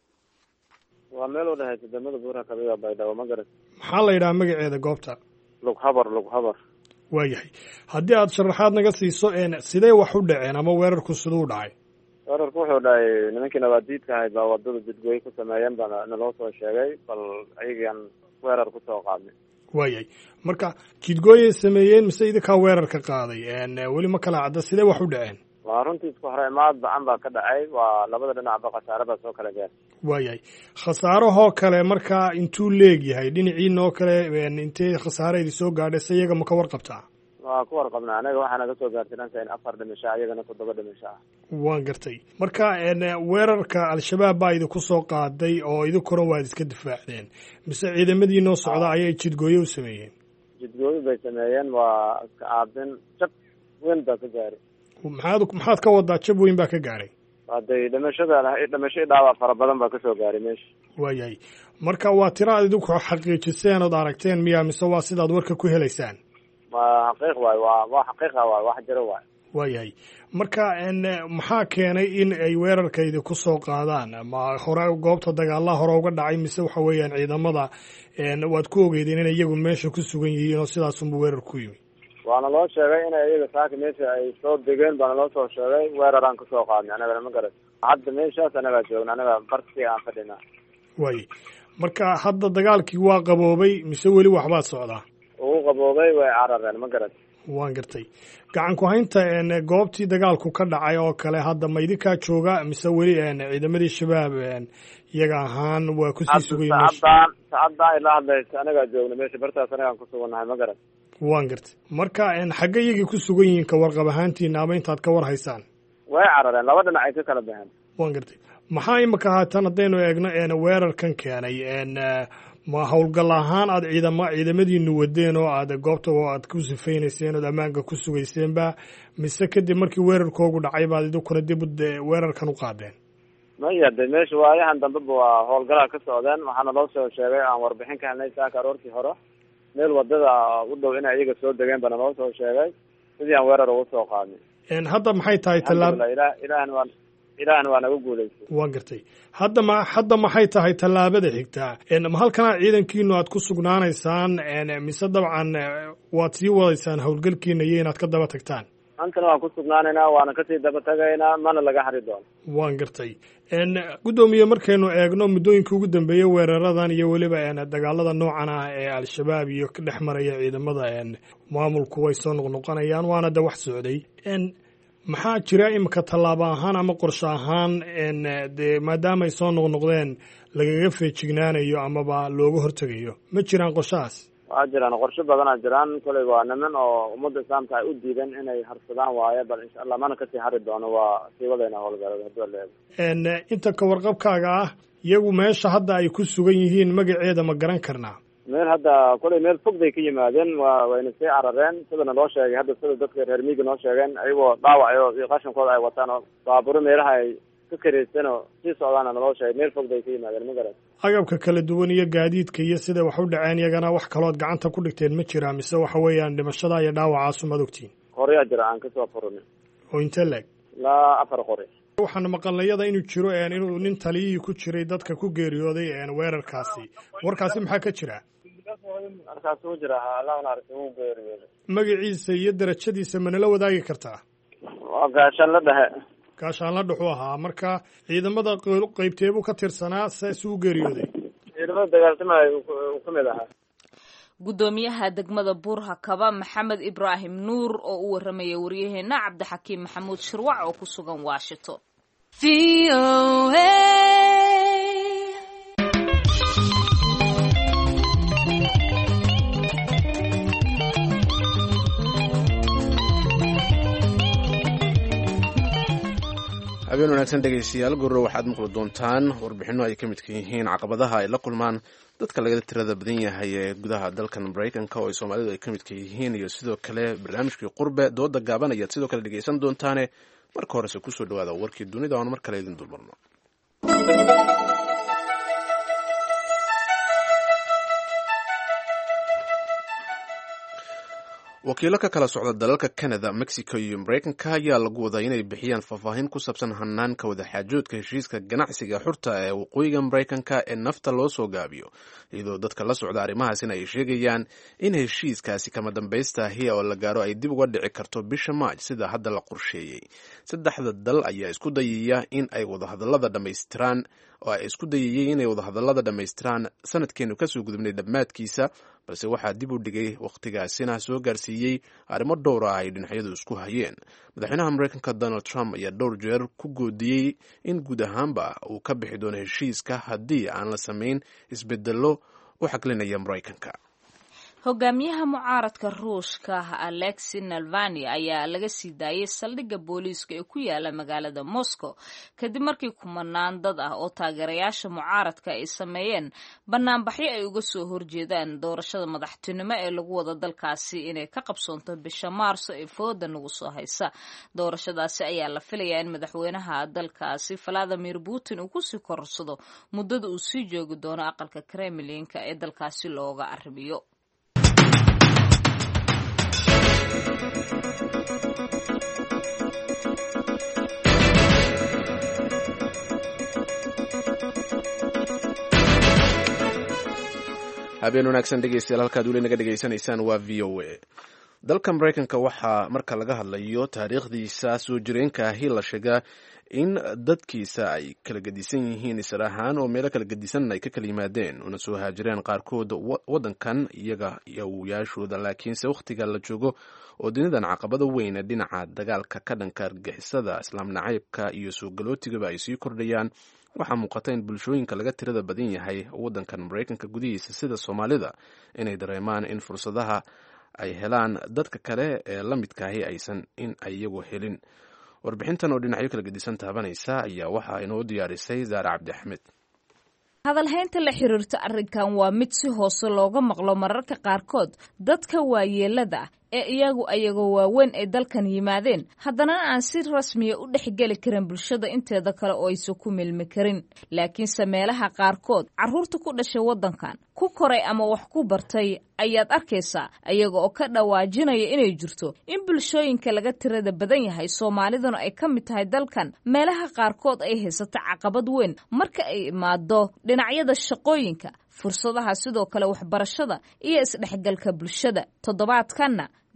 waa meel u dhahay ciidamada Buurhakaba iyo Baydhabo magarat. maxaa la yidhaha magaceeda goobta? lug habar lug habar. waayahay, haddii aad sharaxaad naga siiso sidee wax u dhaceen ama weerarku siduu u dhacay? weerarku wuxuu dhacay nimankii nabaadiidka ahayd baa wadada jidgooy ku sameeyeen baa naloo soo sheegay, bal ayagaan weerar ku soo qaadnay. waayahay, marka jidgooyay sameeyeen mise idinkaa weerar ka qaaday? weli ma kala cadda sidee wax u dhaceen? waa runtii isku hore imaad bacan baa ka dhacay, waa labada dhinacba khasaare baa soo kala gaar. waayahay, khasaarahoo kale markaa intuu leegyahay dhinaciinoo kale intee khasaareydi soo gaadhay se iyaga ma ka warqabtaa? waa ku warqabnaa anaga, waxaa naga soo gaartay dhanka in afar dhimasho iyagana toddoba dhimasho ah. waan gartay. marka weerarka al-shabaab baa idinku soo qaaday oo idinkuna waad iska difaacdeen mise ciidamadii noo socda ayay jidgooyo u sameeyeen? jidgooyo bay sameeyeen, waa iska aabin jab weyn baa ka gaaray. maxaad maxaad ka wadaa jab weyn baa ka gaaray? hadday dhimashada dhimasho dhaawac fara badan baa kasoo gaaray meesha. waayahay, marka waa tiro aad idinku xaqiijiseen ood aragteen miya mise waa sidaad warka ku helaysaan? waa xaqiiq waay, waa waa xaqiiqa waay, wax jiro waay. waayahay, marka maxaa keenay in ay weerarkaydi ku soo qaadaan? ma hore goobta dagaalaha hore uga dhacay mise waxa weeyaan ciidamada waad ku ogeydeen inay iyagu meesha ku sugan yihiin oo sidaasunba weerar ku yimi? waana loo sheegay inay iyaga saaka meesha ay soo degeen baana loo soo sheegay, weeraraan kasoo qaadnay anagana ma garat. hadda meeshaas anagaa joogna, anaga barsi aan fadhinaa. waay, marka hadda dagaalkii waa qaboobay mise weli waxbaad socdaa? uu qaboobay, way carareen ma garat. waan gartay. gacan ku haynta goobtii dagaalku ka dhacay oo kale hadda ma idinkaa jooga mise weli ciidamadii shabaab iyaga ahaan waa kusii sugay meesha? sacaddaan sacaddaan ilaa hadlaysa anagaa joogna meesha, bartaas anagaan ku sugannahay ma garat. waan gartay. marka xagga iyagii ku sugan yihiin ka warqab ahaantiina ama intaad ka war haysaan? way carareen, laba dhinac ay ka kala baxeen. waan gartay. maxaa imika haatan haddaynu eegno weerarkan keenay ma howlgal ahaan aad ciidama ciidamadiinu wadeen oo aad goobta oo aad ku sifaynayseen ood ammaanka ku sugayseenba mise kadib markii weerarkoogu dhacay baad idinkuna dib weerarkan u qaadeen? maya de meesha waayahan dambeba waa howlgalaa ka socdeen, waxaana loo soo sheegay aan warbixin ka helnay saaka aroortii hore meel wadada u dhow inay iyaga soo degeen bana loo soo sheegay, sidii aan weerar ugu soo qaadnay. hadda maxay tahay tallaab ilaahan waa ilaahna waa naga guulaystay. waan gartay. hadda ma hadda maxay tahay tallaabada xigtaa? ma halkana ciidankiinu aad ku sugnaanaysaan mise dabcan waad sii wadaysaan howlgalkiina iyo inaad ka daba tagtaan? antana waan ku sugnaanaynaa waana kasii daba tagaynaa mana laga hari doono. waan gartay gudoomiye markaynu eegno muddooyinka ugu dambeeyey weeraradan iyo weliba dagaalada noocan ah ee al-shabaab iyo ka dhex maraya ciidamada maamulku way soo noqnoqonayaan waana da wax socday maxaa jira imika tallaabo ahaan ama qorshe ahaan dee maadaama ay soo noqnoqdeen lagaga feejignaanayo amaba looga hortegayo ma jiraan qorshahaas? waa jiraan qorshe badanaa jiraan koley waa niman oo ummadda islaamka ay u diideen inay harsadaan waaye bal insha allah mana kasii hari doono waa sii wadayna howlgalada haddii la eego. inta ka warqabkaaga ah iyagu meesha hadda ay ku sugan yihiin magaceeda ma garan karnaa? meel hadda koley meel fog bay ka yimaadeen waa wayna sii carareen sidana loo sheegay hadda sida dadka reer miyiga noo sheegeen ayagoo dhaawacayo iyo qashankooda ay wataan oo baaburo meelaha ay ka karaysan oo sii socdaana naloo sheegay meel fog bay ka yimaadeen ma garan. agabka kala duwan iyo gaadiidka iyo sida wax u dhaceen iyagana wax kalood gacanta ku dhigteen ma jiraa mise waxa weeyaan dhimashada iyo dhaawacaasu maad ogtiin? qoryaa jira aan kasoo furunay. oo intee leeg? ilaa afar qori. waxaan maqalnayada inuu jiro inuu nin taliyihii ku jiray dadka ku geeriyooday weerarkaasi warkaasi maxaa ka jira? markaas uu jira allahna arsimu geeriyooday. magaciisa iyo darajadiisa manala wadaagi kartaa? waa gaashaan la dhahe. gaashaan la dhuxu ahaa marka ciidamada qaybteebuu ka tirsanaa saas uu geeriyooday? ciidamada dagaaltamay uu ka mid ahaa. gudoomiyaha degmada buurhakaba maxamed ibraahim nuur oo u warramaya waryaheena cabdixakiim maxamuud shirwac oo ku sugan washington. habeen wanaagsan dhegaystayaal gurro waxaad maqli doontaan warbixinno ay ka midka yihiin caqabadaha ay la kulmaan dadka laga tirada badan yahay ee gudaha dalkan maraykanka oo ay soomaalidu ay ka midka yihiin iyo sidoo kale barnaamijkii qurbe dooda gaaban ayaad sidoo kale dhegaysan doontaane marka horese kusoo dhawaada warkii dunida oon mar kale idin dulmarno. wakiilo ka kala socda dalalka Canada, Mexico iyo Mareykanka ayaa lagu wadaa inay bixiyaan faahfaahin ku saabsan hanaanka wadaxaajoodka heshiiska ganacsiga xurta ee waqooyiga Mareykanka ee nafta loo soo gaabiyo, iyadoo dadka la socda arrimahaasina ay sheegayaan in heshiiskaasi kama dambaysta ahi oo la gaaro ay dib uga dhici karto bisha Maaj sida hadda la qorsheeyey. saddexda dal ayaa isku dayaya in ay wadahadallada dhammaystiraan oo ay isku dayayeen inay wadahadallada dhammaystiraan sanadkeenu kasoo gudubnay dhammaadkiisa, balse waxaa dib u dhigay wakhtigaasina soo gaarsiiyey arrimo dhowr ah ay dhinacyadu isku hayeen. madaxweynaha Mareykanka Donald Trump ayaa dhowr jeer ku goodiyey in guud ahaanba uu ka bixi doono heshiiska haddii aan la samayn isbedello u xaklinaya Mareykanka. hogaamiyaha mucaaradka ruushka Alexei Navalny ayaa laga sii daayay saldhigga booliiska ee ku yaala magaalada Moscow kadib markii kumanaan dad ah oo taageerayaasha mucaaradka ay sameeyeen banaanbaxyo ay uga soo horjeedaan doorashada madaxtinimo ee lagu wada dalkaasi inay ka qabsoonto bisha Maarso ee fooda nagu soo haysa. doorashadaasi ayaa la filayaa in madaxweynaha dalkaasi Vladimir Putin uu kusii korsado muddada uu sii joogi doono aqalka Kremlinka ee dalkaasi looga arrimiyo. habeen wanaagsan dhegaystayaal halkaad weli naga dhegaysanaysaan waa v o a. dalka Mareykanka waxaa marka laga hadlayo taariikhdiisa soo jireenka ahi la sheegaa in dadkiisa ay kala gedisan yihiin isar ahaan oo meelo kala gedisan ay ka kala yimaadeen una soo haajireen qaarkood waddankan iyaga iyo awoowayaashooda, laakiinse wakhtiga la joogo oo dunidan caqabada weyn dhinaca dagaalka ka dhanka argagixisada, islaam nacaybka iyo soo galootigaba ay sii kordhayaan. waxaa muuqata in bulshooyinka laga tirada badan yahay waddankan Mareykanka gudihiisa sida Soomaalida inay dareemaan in fursadaha ay helaan dadka kale ee la midkaahi aysan in ay iyagu helin. warbixintan oo dhinacyo kala gedisan taabanaysa ayaa waxaa inoo diyaarisay Zaara Cabdi Axmed. hadalhaynta la xiriirta arrinkan waa mid si hoose looga maqlo mararka qaarkood dadka waayeelada ee iyagu ayagoo waaweyn ay dalkan yimaadeen haddana aan si rasmiya u dhexgeli karin bulshada inteeda kale oo aysan ku milmi karin. laakiinse meelaha qaarkood carruurta ku dhashay waddankan ku koray ama wax ku bartay ayaad arkaysaa ayaga oo ka dhawaajinaya inay jirto in bulshooyinka laga tirada badan yahay Soomaaliduna ay ka mid tahay dalkan meelaha qaarkood ay haysato caqabad weyn marka ay imaado dhinacyada shaqooyinka, fursadaha sidoo kale waxbarashada iyo isdhexgalka bulshada. toddobaadkanna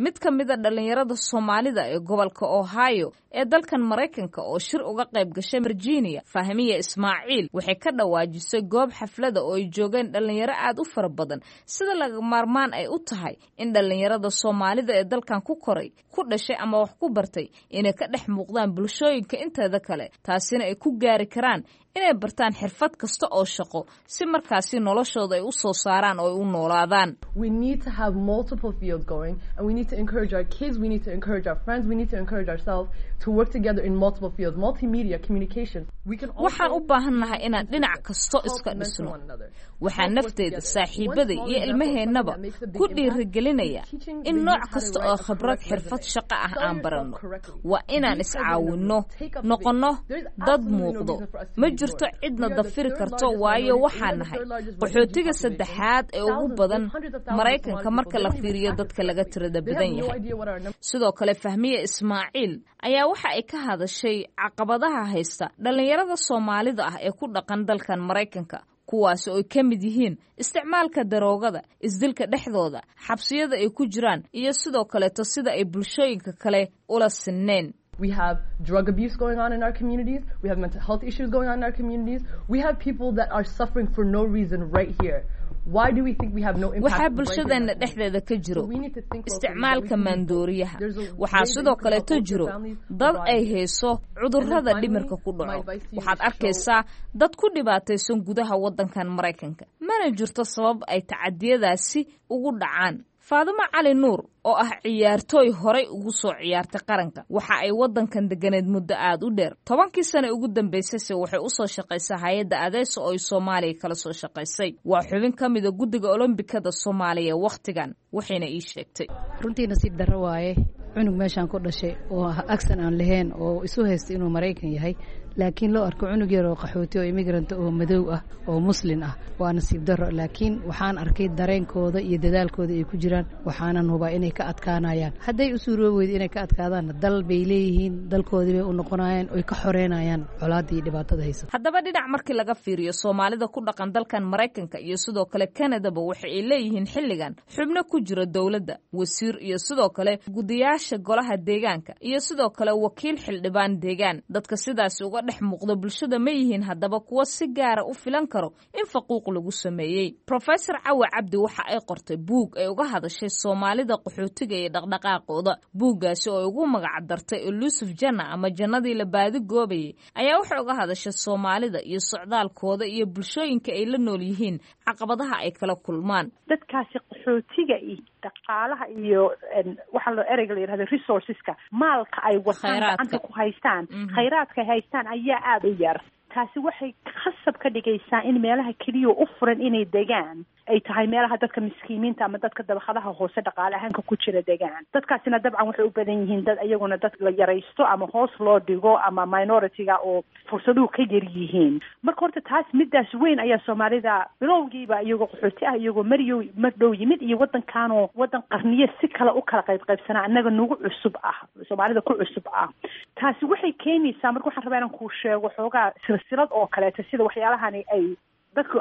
mid ka mid a dhallinyarada soomaalida ee gobolka ohio ee dalkan maraykanka oo shir uga qayb gashay virginia fahmiye ismaaciil waxay ka dhawaajisay goob xaflada oo ay joogeen dhallinyaro aad u fara badan sida laga maarmaan ay u tahay in dhallinyarada soomaalida ee dalkan ku koray ku dhashay ama wax ku bartay inay ka dhex muuqdaan bulshooyinka inteeda kale taasina ay ku gaari karaan inay bartaan xirfad kasta oo shaqo si markaasi noloshooda ay u soo saaraan oo ay u noolaadaan. We need to have multiple fields going and we need to encourage our kids, we need to encourage our friends, we need to encourage ourselves to work together in multiple fields, multimedia, communication. We can also waxaan u baahannahay inaan dhinac kasto iska dhisno. Waxaan nafteeda saaxiibada iyo ilmaheennaba ku dhiirigelinaya in nooc kasta oo khibrad xirfad shaqo ah aan baranno. Waa inaan iscaawinno, noqonno dad muuqdo. Ma jirto cidna dafiri karto waayo waxaan nahay qaxootiga saddexaad ee ugu badan Maraykanka marka la fiiriyo dadka laga tirada badan yahay. Sidoo kale Fahmiye Ismaaciil ayaa waxa ay ka hadashay caqabadaha haysta dhalinyarada Soomaalida ah ee ku dhaqan dalkan Maraykanka kuwaas oo ka mid yihiin isticmaalka daroogada, isdilka dhexdooda, xabsiyada ay ku jiraan iyo sidoo kale sida ay bulshooyinka kale ula sineen. We have drug abuse going on in our communities. We have mental health issues going on in our communities. We have people that are suffering for no reason right here. Why do we think we have no impact? Waxaa bulshadeena dhexdeeda ka jiro isticmaalka maandooriyaha. Waxaa sidoo kale ka jiro dad ay hayso cudurrada dhimirka ku dhaco. Waxaad arkaysaa dad ku dhibaataysan gudaha waddankan Maraykanka. Mana jirto sabab ay tacadiyadaasi ugu dhacaan. Faaduma Cali Nuur oo ah ciyaartooy horay ugu soo ciyaartay qaranka waxa ay wadankan deganeed muddo aad u dheer tobankii sano ugu dambeysay waxay u soo shaqaysay hay'adda Adeeso oo Soomaaliya kala soo shaqaysay waa xubin ka mid ah guddiga Olombikada Soomaaliya waqtigan waxayna ii sheegtay runtii nasiib darro waaye cunug meeshan ku dhashay oo aksan aan lahayn oo isu haystay inuu Maraykan yahay laakiin loo arko cunug yar oo qaxooti oo immigrant oo madow ah oo muslim ah waa nasiib darro laakiin waxaan arkay dareenkooda iyo dadaalkooda ay ku jiraan waxaanan hubaa inay ka adkaanayaan hadday u suuroobeydo inay ka adkaadaan dal bay leeyihiin dalkoodii bay u noqonayaan oo ka xoreynayaan colaadii iyo dhibaatada haysa haddaba dhinac markii laga fiiriyo Soomaalida ku dhaqan dalkan Maraykanka iyo sidoo kale Canada-ba waxa ay leeyihiin xilligan xubno ku jira dawladda wasiir iyo sidoo kale gudiyaasha golaha deegaanka iyo sidoo kale wakiil xildhibaan deegaan dadka sidaas uga dhex muuqda bulshada ma yihiin haddaba kuwa si gaara u filan karo in faquuq lagu sameeyay Professor Cawa Cabdi waxa ay qortay buug ay uga hadashay Soomaalida qaxootiga iyo dhaqdhaqaaqooda buuggaasi oo ugu magac dartay Elusive Janna ama jannadii la baadi goobay ayaa waxa uga hadashay Soomaalida iyo socdaalkooda iyo bulshooyinka ay la nool yihiin caqabadaha ay kala kulmaan dadkaasi qaxootiga iyo dhaqaalaha iyo waxa loo ereyga la yiraahdo resourceska maalka ay wataan gacanta ku haystaan khayraadka ay haystaan ayaa aad u yar taasi waxay khasab ka dhigaysaa in meelaha kaliya u furan inay degaan ay tahay meelaha dadka miskiimiinta ama dadka dabaqadaha hoose dhaqaale ahaanka ku jira degaan dadkaasina dabcan waxay u badan yihiin dad iyaguna dad la yaraysto ama hoos loo dhigo ama minority-ga oo fursaduhu ka yar yihiin marka horta taas midaas weyn ayaa Soomaalida bilowgiiba iyagoo qaxooti ah iyagoo mariyo madhow yimid iyo wadankaanoo wadan qarniye si kala u kala qayb qaybsanaa annaga nagu cusub ah Soomaalida ku cusub ah taasi waxay keenaysaa marka waxaan rabaa inaan kuu sheego xoogaa silsilad oo kaleeto sida waxyaalahani ay dadka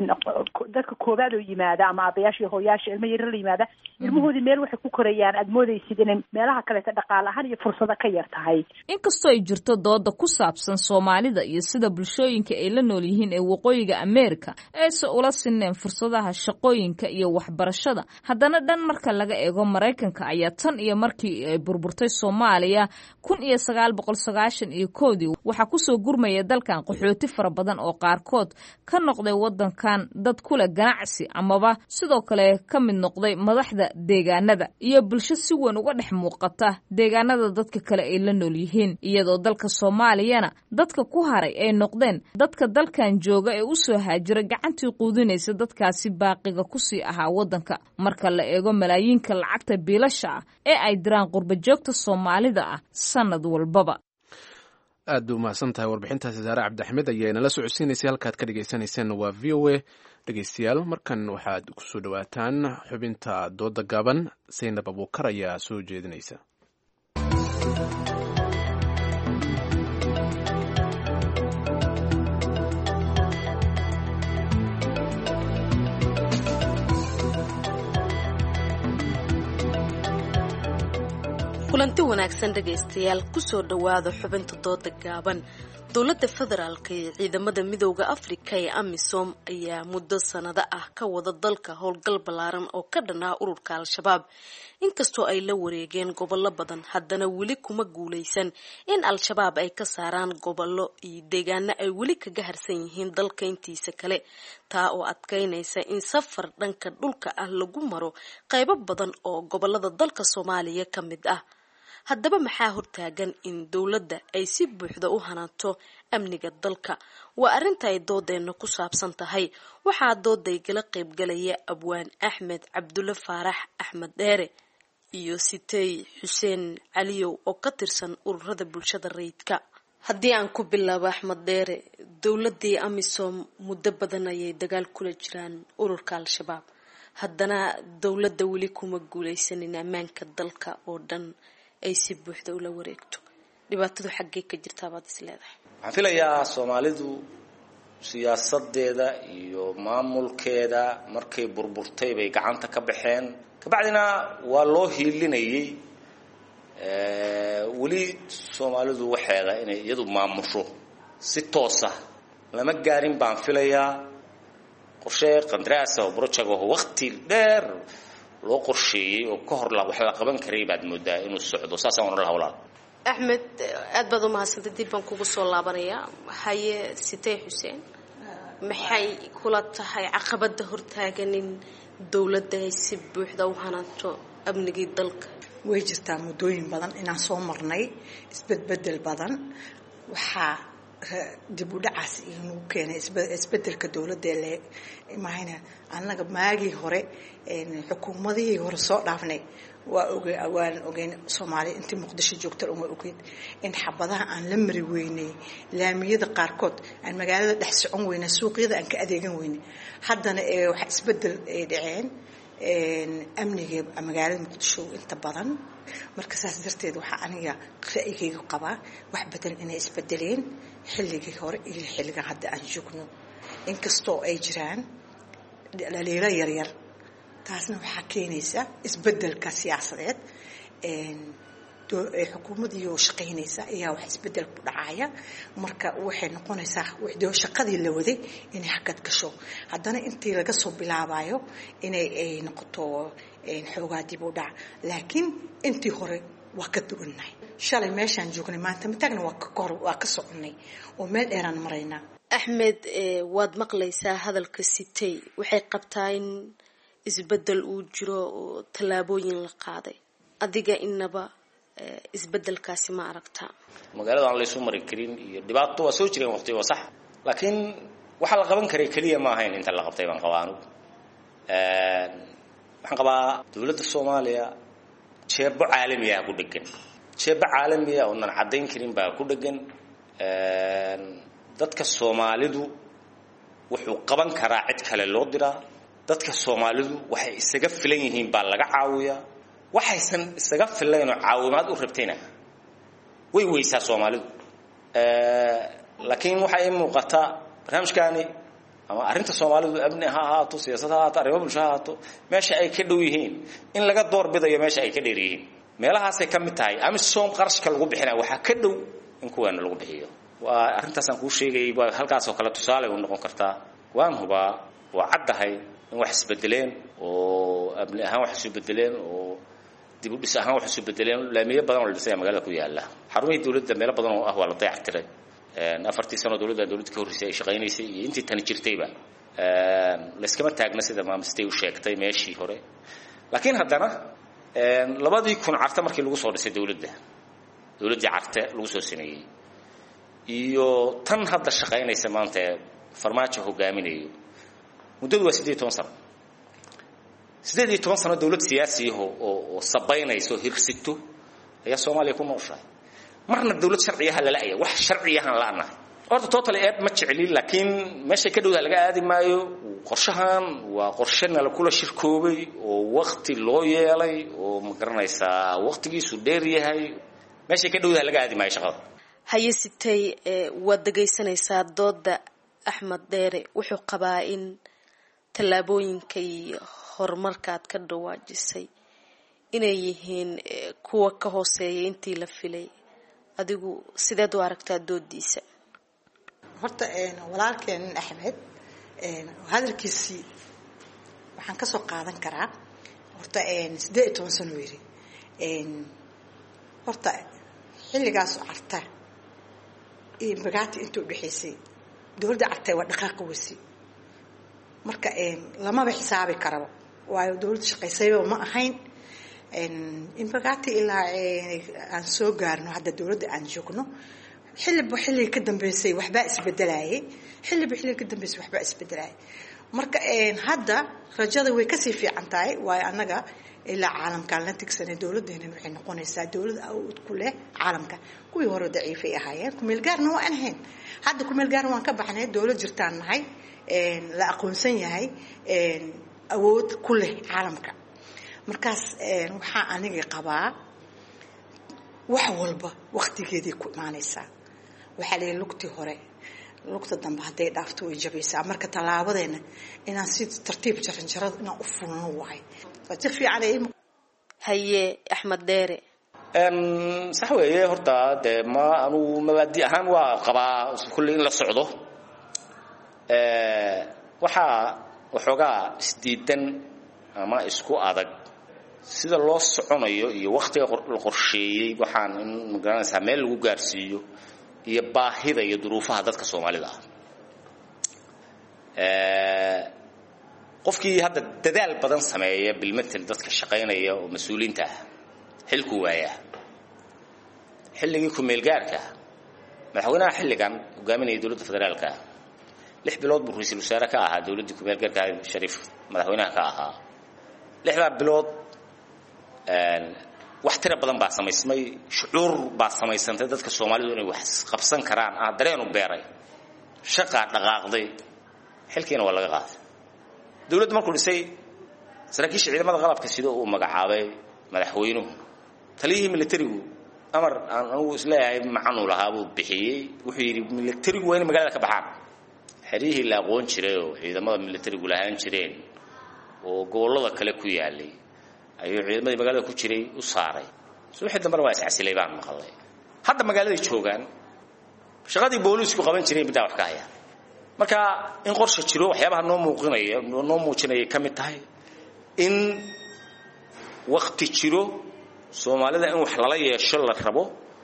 dadka koobaad oo yimaada ama abayaasha iyo hooyaasha ilmo yar la yimaada ilmahoodii meel waxay ku korayaan aad moodaysid inay meelaha kale ka dhaqaale ahaan iyo fursado ka yar tahay inkastoo ay jirto dooda ku saabsan Soomaalida iyo sida bulshooyinka ay la nool yihiin ee waqooyiga Ameerika ay soo ula sineen fursadaha shaqooyinka iyo waxbarashada haddana dhan marka laga eego Maraykanka ayaa tan iyo markii ay burburtay Soomaaliya kun iyo sagaal boqol sagaashan iyo kow waxa ku soo gurmaya dalkan qaxooti fara badan oo qaarkood ka noqday wadankan dad kula ganacsi amaba sidoo kale ka mid noqday madaxda deegaanada iyo bulsho si weyn uga dhex muuqata deegaanada dadka kale ay la nool yihiin iyadoo dalka Soomaaliyana dadka ku haray ay noqdeen dadka dalkan jooga ee u soo haajiray gacantii quudinaysa dadkaasi baaqiga ku sii ahaa wadanka marka la eego malaayiinka lacagta biilasha ah ee ay diraan qurba joogta Soomaalida ah sanad walbaba aad u mahadsan tahay warbixintaasi Zaare Cabdixmed ayaa inala socodsiinaysay halkaad ka dhagaysanaysaan waa V O A dhagaystayaal markan waxaad ku soo dhawaataan xubinta dooda gaaban Saynab Abuukar ayaa soo jeedinaysa kulanti wanaagsan dhagaystayaal kusoo dhawaada xubinta dooda gaaban. dowladda federaalka ee ciidamada midowda Afrika ee AMISOM ayaa muddo sanado ah ka wada dalka howlgal ballaaran oo ka dhan ah ururka Al-Shabaab. inkastoo ay la wareegeen gobollo badan, haddana weli kuma guuleysan in Al-Shabaab ay ka saaraan gobollo iyo deegaano ay weli kaga harsan yihiin dalka intiisa kale, taa oo adkeynaysa in safar dhanka dhulka ah lagu maro qaybo badan oo gobollada dalka Soomaaliya ka mid ah. haddaba maxaa hortaagan in dowladda ay si buuxda u hanaato amniga dalka? waa arrinta ay doodeena ku saabsan tahay. waxaa dooday gala qaybgalaya abwaan Axmed Cabdulle Faarax Axmed Dheere iyo Sitey Xuseen Caliyow oo ka tirsan ururada bulshada rayidka. haddii aan ku bilaabo Axmed Dheere, dowladii AMISOM muddo badan ayay dagaal kula jiraan ururka Al-Shabaab, haddana dowladda weli kuma guuleysanin ammaanka dalka oo dhan ay si buuxda ula wareegto. dhibaatadu xaggee ka jirtaa baad is leedahay? waxaan filayaa Soomaalidu siyaasadeeda iyo maamulkeeda markay burburtay bay gacanta ka baxeen, kabacdina waa loo hiilinayay. ee wali Soomaalidu waxeeda inay iyadu maamusho si toos ah lama gaarin baan filayaa. qorshe qandaraas oo project oo waqti dheer loo qorsheeyay oo ka hor la wax la qaban karay baad moodaa inuu socdo. saas aan la hawlaa. Axmed, aad baad u mahadsantahay. dib baan kugu soo laabanayaa. haye Sitey Xuseen, maxay kula tahay caqabada hortaagan in dowladda ay si buuxda u hanaato amniga dalka? way jirtaa muddooyin badan inaan soo marnay isbedbedel badan. waxaa dib u dhacaas inuu keenay isbedelka dowladda ee imaayna annaga maagii hore een xukuumadii hore soo dhaafnay waa oge awaan ogeyn Soomaali intii Muqdisho joogta uma ogeyn in xabadaha aan la mari weynay, laamiyada qaarkood aan magaalada dhex socon weynay, suuqyada aan ka adeegan weynay. haddana ee wax isbedel ay dhaceen een amniga magaalada Muqdisho inta badan. marka saas darteed waxa aniga ra'yigayga qabaa wax badan inay isbedeleen xilligii hore iyo xilliga hadda aan joogno, inkastoo ay jiraan dhaliilo yar yar. taasna waxaa keenaysa isbedelka siyaasadeed een xukuumadii oo shaqeynaysa ayaa wax isbedel ku dhacaya. marka waxay noqonaysaa wixii shaqadii la waday inay hakad gasho, haddana intii laga soo bilaabayo inay ay noqoto een xoogaa dib u dhac. laakiin intii hore waa ka duwannahay. shalay meeshaan joognay maanta matagna waa ka kor waa ka soconay oo meel dheeraan maraynaa. Axmed, waad maqlaysaa hadalka Sitey. waxay qabtaa in isbedel uu jiro oo tallaabooyin la qaaday. adiga inaba isbedelkaasi ma aragtaa? magaalada aan la isu mari karin iyo dhibaato waa soo jireen waqti waa sax, laakiin waxa la qaban karay kaliya ma ahayn inta la qabtay baan qabaan. ee waxaan qabaa dowladda Soomaaliya jeebo caalami ah ku dhagan, jeebo caalami ah oo aan cadeyn karin baa ku dhagan. ee dadka Soomaalidu wuxuu qaban karaa cid kale loo diraa. dadka Soomaalidu waxay isaga filan yihiin baa laga caawiyaa. waxaysan isaga filayn oo caawimaad u rabtayna way weysaa Soomaalidu. ee laakiin waxa ay muuqata barnaamijkaani ama arrinta Soomaalidu abni ha ahaato, siyaasad ha ahaato, arrimo bulsho ha ahaato, meesha ay ka dhow yihiin in laga doorbidayo meesha ay ka dheer yihiin. meelahaas ay ka mid tahay AMISOM qarashka lagu bixinaa waxaa ka dhow in kuwana lagu bixiyo. waa arrintaas aan kuu sheegay waa halkaas oo kale tusaale u noqon kartaa. waan hubaa waa caddahay in wax isbedeleen oo abni ahaan wax isu bedeleen oo dib u dhis ahaan wax isu bedeleen. laamiye badan oo dhisay magaalada ku yaala, xarumihii dowladda meelo badan oo ah waa la dayactiray. een afartii sano dowladda dowladda ka horeysay ay shaqeynaysay iyo intii tan jirtayba een la iskama taagna sida maamultay u sheegtay meeshii hore. laakiin haddana een labadii kun carta markii lagu soo dhisay dowladda dowladda carta lagu soo sameeyay iyo tan hadda shaqeynaysa maanta farmaajo hogaaminayo muddadu waa sideed iyo toban sano. sideed iyo toban sano dowlad siyaasi ah oo oo sabaynayso hirsito ayaa Soomaaliya ku nooshahay. marna dowlad sharciyaha la la'ay wax sharciyahan la'anahay. horta total eed ma jeclin, laakiin meesha ka dhowda laga aadi maayo. qorshahan waa qorshana la kula shirkoobay oo waqti loo yeelay oo ma garanaysaa waqtigiisu dheer yahay. meesha ka dhowda laga aadi maayo shaqada. haye Sitey, waad dhagaysanaysaa dooda Axmed Dheere. wuxuu qabaa in tallaabooyinka iyo horumarka aad ka dhawaajisay inay yihiin kuwa ka hooseeya intii la filay adigu sideed u aragtaa doodiisa horta walaalkeen Axmed hadalkiisii waxaan ka soo qaadan karaa horta siddeed iyo toban sano weeri horta xilligaas carta ee bagaati intuu dhaxaysay dowladda carta waa dhaqaaq wasi marka lama ba xisaabi karo waayo dowladda shaqaysayba ma ahayn in bagaati ilaa aan soo gaarno hadda dowladda aan joogno xilliba xilliga ka dambeysay waxba isbedelayay xilliba xilliga ka dambeysay waxba isbedelayay marka hadda rajada way ka sii fiican tahay waayo anaga ilaa caalamka la tigsanay dowladeena waxay noqonaysaa dowlad awood ku leh caalamka kuwii hore daciifay ahaayeen ku meel gaarna waa ahayn hadda ku meel gaar waan ka baxnay dowlad jirtaan nahay la aqoonsan yahay awood ku leh caalamka markaas waxa aniga qabaa wax walba waqtigeedii ku imaanaysaa waxa la lugtii hore lugta dambe haday dhaafto way jabaysaa marka talaabadeena inaan si tartiib jaran jarad inaan u fulno waay wajah fiican ay haye Axmed Deere em sax weeye horta de ma anu mabaadi ahaan waa qabaa kulli in la socdo ee waxa waxoogaa isdiidan ama isku adag sida loo soconayo iyo waqtiga la qorsheeyay waxaan in magaranaysaa meel lagu gaarsiiyo iyo baahida iyo duruufaha dadka Soomaalida ee qofkii hadda dadaal badan sameeya bilmatal dadka shaqeynaya oo mas'uuliinta ah xilku waaya xilligii ku meel gaarka madaxweynaha xilligan hogaaminaya dowladda federaalka lix bilood buu ra'iisul wasaare ka ahaa dowladda ku meel gaarka Shariif madaxweynaha ka ahaa lixda bilood een wax tira badan baa samaysmay shucuur baa samaysantay dadka Soomaalidu inay wax qabsan karaan ah dareen u beeray shaqa dhaqaaqday xilkiina waa laga qaaday dowladda markuu dhisay saraakiisha ciidamada qalabka sida uu magacaabay madaxweynuhu taliyihii militarigu amar aan uu isleeyahay macnu lahaa buu bixiyay wuxuu yiri militarigu waa in magaalada ka baxaan xiriirihii la aqoon jiray oo ciidamada militarigu lahaan jireen oo gobolada kale ku yaalay ayuu ciidamadii magaalada ku jiray u saaray subaxii dambe waa isxasilay baan maqlay hadda magaalada joogan shaqadii booliisku qaban jireen bidaa wax ka haya marka in qorshe jiro waxyaabaha noo muuqinaya noo muujinaya kamid tahay in waqti jiro Soomaalida in wax lala yeesho la rabo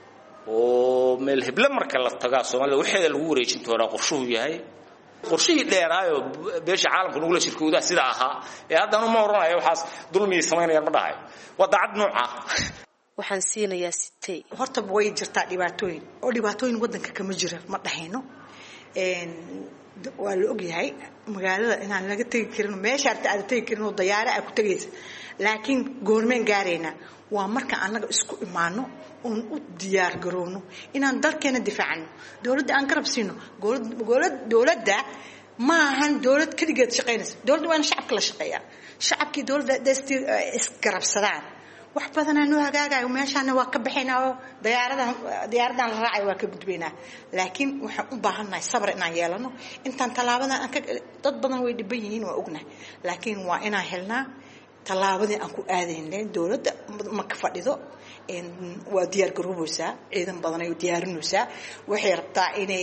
oo meel hebla marka la tagaa Soomaalida waxeeda lagu wareejin doonaa qorshuhu yahay qorshihii dheeraayo beesha caalamka ugu la shirkooda sida ahaa ee hadda anu ma oranayo waxaas dulmi sameynayaan ma dhahay wadaad nooca waxaan siinayaa sitay horta way jirtaa dhibaatooyin oo dhibaatooyin wadanka kama jira ma dhahayno een waa la ogyahay magaalada inaan laga tagi karin meesha arta aad tagi karin oo diyaar ah ku tagaysa laakiin goormeen gaarayna waa marka anaga isku imaano oo u diyaar garowno inaan dalkeena difaacno dawladda aan garab siino dawladda dawladda ma ahan dawlad kaligeed shaqeynaysa dawladda waa shacabka la shaqeeyaa shacabkii dawladda deestii isgarabsadaan wax badan aanu hagaagayo meeshaana waa ka bixinaa oo diyaaradan diyaaradan la raacay waa ka gudbeenaa laakiin waxaan u baahanahay sabr inaan yeelano intaan talaabadan aan ka dad badan way dhiban yihiin waa ognahay laakiin waa inaan helnaa talaabadii aan ku aadaynay dawladda ma ka fadhido in waa diyaar garoobaysaa ciidan badan ay diyaarinaysaa waxay rabtaa inay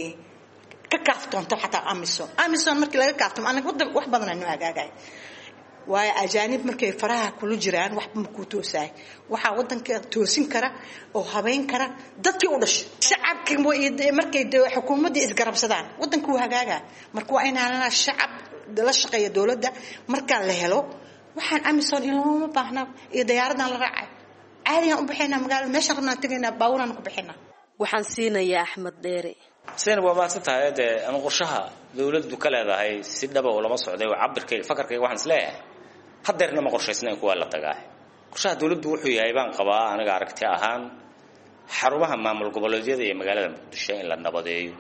ka kaaftoonto xataa Amazon Amazon markii laga kaafto anaga wadan wax badan aanu hagaagay waay ajaanib markay faraha kula jiraan wax ma ku toosaay waxa wadanka toosin kara oo habeyn kara dadkii u dhashay shacabkii markay xukuumadda isgarabsadaan wadanku waa hagaaga marka waa inaan shacab la shaqeeyo dawladda marka la helo waxaan Amazon ilmo baahna iyo diyaaradan la raacay caadiyan u bixinaa magaalada meesha rabnaa tagaynaa baawraan ku bixinaa waxaan siinayaa Axmed Deere seen waa maasatahay ee aan qorshaha dawladdu ka leedahay si dhaba oo lama socday oo cabirkay fakarkay waxaan isleeyahay hadeerna ma qorshaysnaa kuwa la tagaa qorshaha dawladdu wuxuu yahay baan qabaa aniga aragti ahaan xarumaha maamul goboleedyada iyo magaalada Muqdisho in la nabadeeyo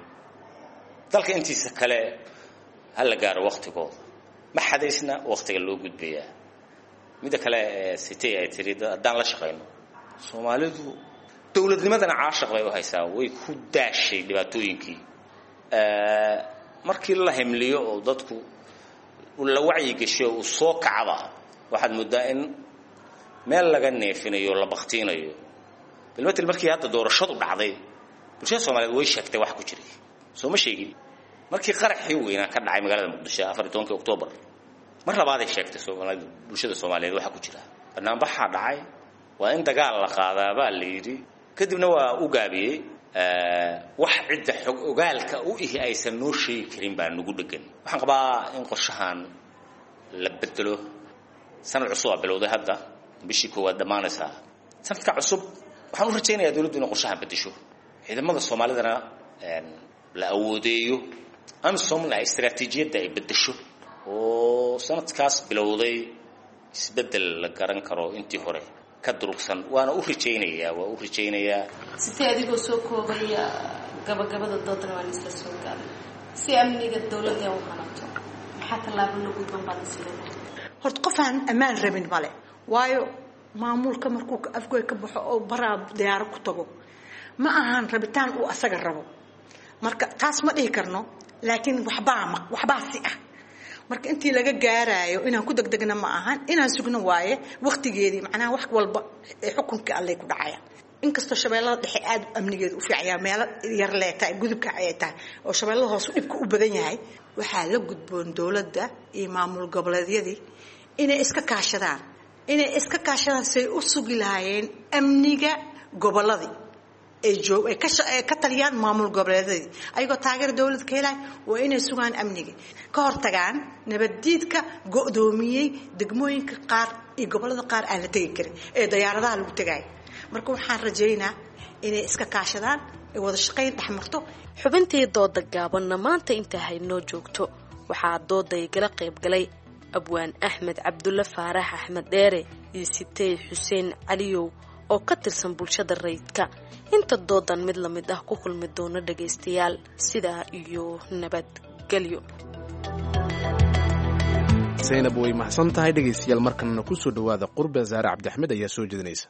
dalka intiisa kale hal gaar waqtigooda ma xadeysna waqtiga loo gudbiyaa mid kale sitay ay tirida hadaan la shaqeyno Soomaalidu dawladnimadana caashaq bay u haysaa way ku daashay dhibaatooyinkii ee markii la himliyo oo dadku la wacyi gasho oo soo kacaba waxaad moodaa in meel laga neefinayo la baktiinayo bilmatil markii hadda doorashadu dhacday bulshada Soomaaliyeed way sheegtay wax ku jiray soo ma sheegin markii qaraxii weynaa ka dhacay magaalada Muqdisho afar iyo tobankii Oktoobar mar labaad ay sheegtay Soomaaliyeed bulshada Soomaaliyeed waxa ku jira barnaamijka dhacay waa in dagaal la qaadaa baa la yiri kadibna waa u gaabiyay wax cidda xog ogaalka u ihi aysan noo sheegi karin baa nagu dhagan waxaan qabaa in qorshahan la bedelo sanad cusub bilowday hadda bishii koowaad dhamaanaysa sanadka cusub waxaan u rajaynayaa dawladdu inay qorshahan bedesho ciidamada Soomaalidana la awoodeeyo amsomna istiraatiijiyadda ay bedesho oo sanadkaas bilowday isbedel la garan karo intii hore ka durugsan waana u rajaynayaa waa u rajaynayaa sidee adigoo soo koobaya gabagabada doodana waa isla soo gaaray si amniga dawladda u hanato maxaa tallaabo lagu banbaan sidoo horta qof aan amaan rabin male waayo maamulka markuu afgoy ka baxo oo baraa diyaar ku tago ma ahan rabitaan uu asaga rabo marka taas ma dhihi karno laakiin waxbaa ma waxbaa si ah marka intii laga gaarayo inaan ku degdegna ma ahan inaan sugno waaye waqtigeedii macnaha wax walba xukunka alle ku dhacaya inkastoo shabeellada dhexe aad amnigeedu u fiicaya meel yar leeyahay gudubka ay tahay oo shabeellada hoos dhibka u badan yahay waxa la gudboon dawladda iyo maamul goboleedyadii inay iska kaashadaan inay iska kaashadaan say u sugi lahaayeen amniga goboladii ay joog ay ka ka taliyaan maamul goboleedyadii ayagoo taageer dawladda ka helay waa inay sugaan amniga ka hortagaan nabaddiidka go'doomiyay degmooyinka qaar iyo gobolada qaar aan la tagi karin ee diyaaradaha lagu tagay marka waxaan rajaynaa inay iska kaashadaan ay wada shaqayn dhaxmarto xubintii dooda gaabanna maanta inta haynoo joogto waxaa dooda igala qayb galay abwaan Axmed Cabdulla Faarax Axmed Dheere iyo Sitay Xuseen Caliyow oo ka tirsan bulshada rayidka inta doodan mid la mid ah ku kulmi doona dhageystayaal sida iyo nabadgelyo Zainab way mahsan tahay dhageystayaal markana ku soo dhawaada qurbe Zaara Cabdi Axmed ayaa soo jeedinaysa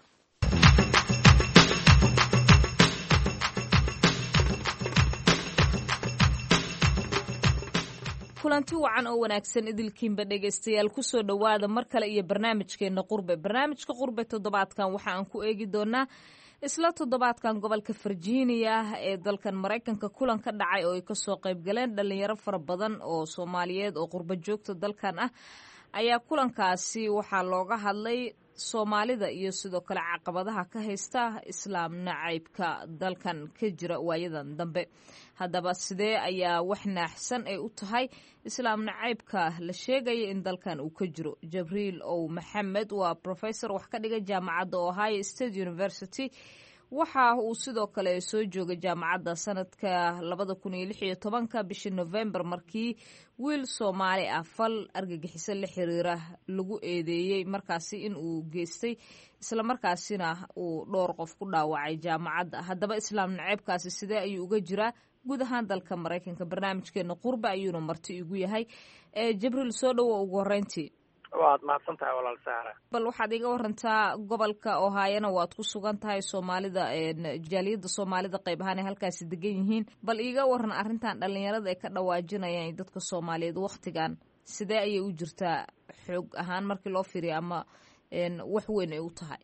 kulanti wacan oo wanaagsan idilkiinba dhageystayaal ku soo dhawaada mar kale iyo barnaamijkeena qurbe barnaamijka qurbe toddobaadkan waxa aan ku eegi doonaa isla toddobaadkan gobolka Virginia ee dalkan Mareykanka kulan ka dhacay oo ay ka soo qayb galeen dhalinyaro fara badan oo Soomaaliyeed oo qurba joogta dalkan ah ayaa kulankaasi waxaa looga hadlay Soomaalida iyo sidoo kale caqabadaha ka haysta islaam nacaybka dalkan ka jira waayadan dambe haddaba sidee ayaa wax naaxsan ay u tahay islaam nacaybka la sheegaya in dalkan uu ka jiro Jibriil Ow Maxamed waa professor wax ka dhiga jaamacadda Ohio State University waxa uu sidoo kale soo joogay jaamacadda sanadka labada kun iyo lix iyo tobanka bishii November markii wiil Soomaali ah fal argagixiso la xiriira lagu eedeeyay markaasi in uu geystay isla markaasina uu dhowr qof ku dhaawacay jaamacadda haddaba islaam nacaybkaasi sidee ayuu uga jiraa guud ahaan dalka Mareykanka barnaamijkeena qurbe ayuuna marti igu yahay ee Jibriil soo dhawo ugu horeyntii waad mahadsan tahay walaal Saara bal waxaad iga warantaa gobolka Ohio waad ku sugan tahay Soomaalida ee jaaliyada Soomaalida qayb ahaan halkaas degan yihiin bal iga waran arintan dhalinyarada ay ka dhawaajinayaan dadka Soomaaliyeed waqtigan sidee ayay u jirtaa xoog ahaan markii loo fiiriyo ama een wax weyn ay u tahay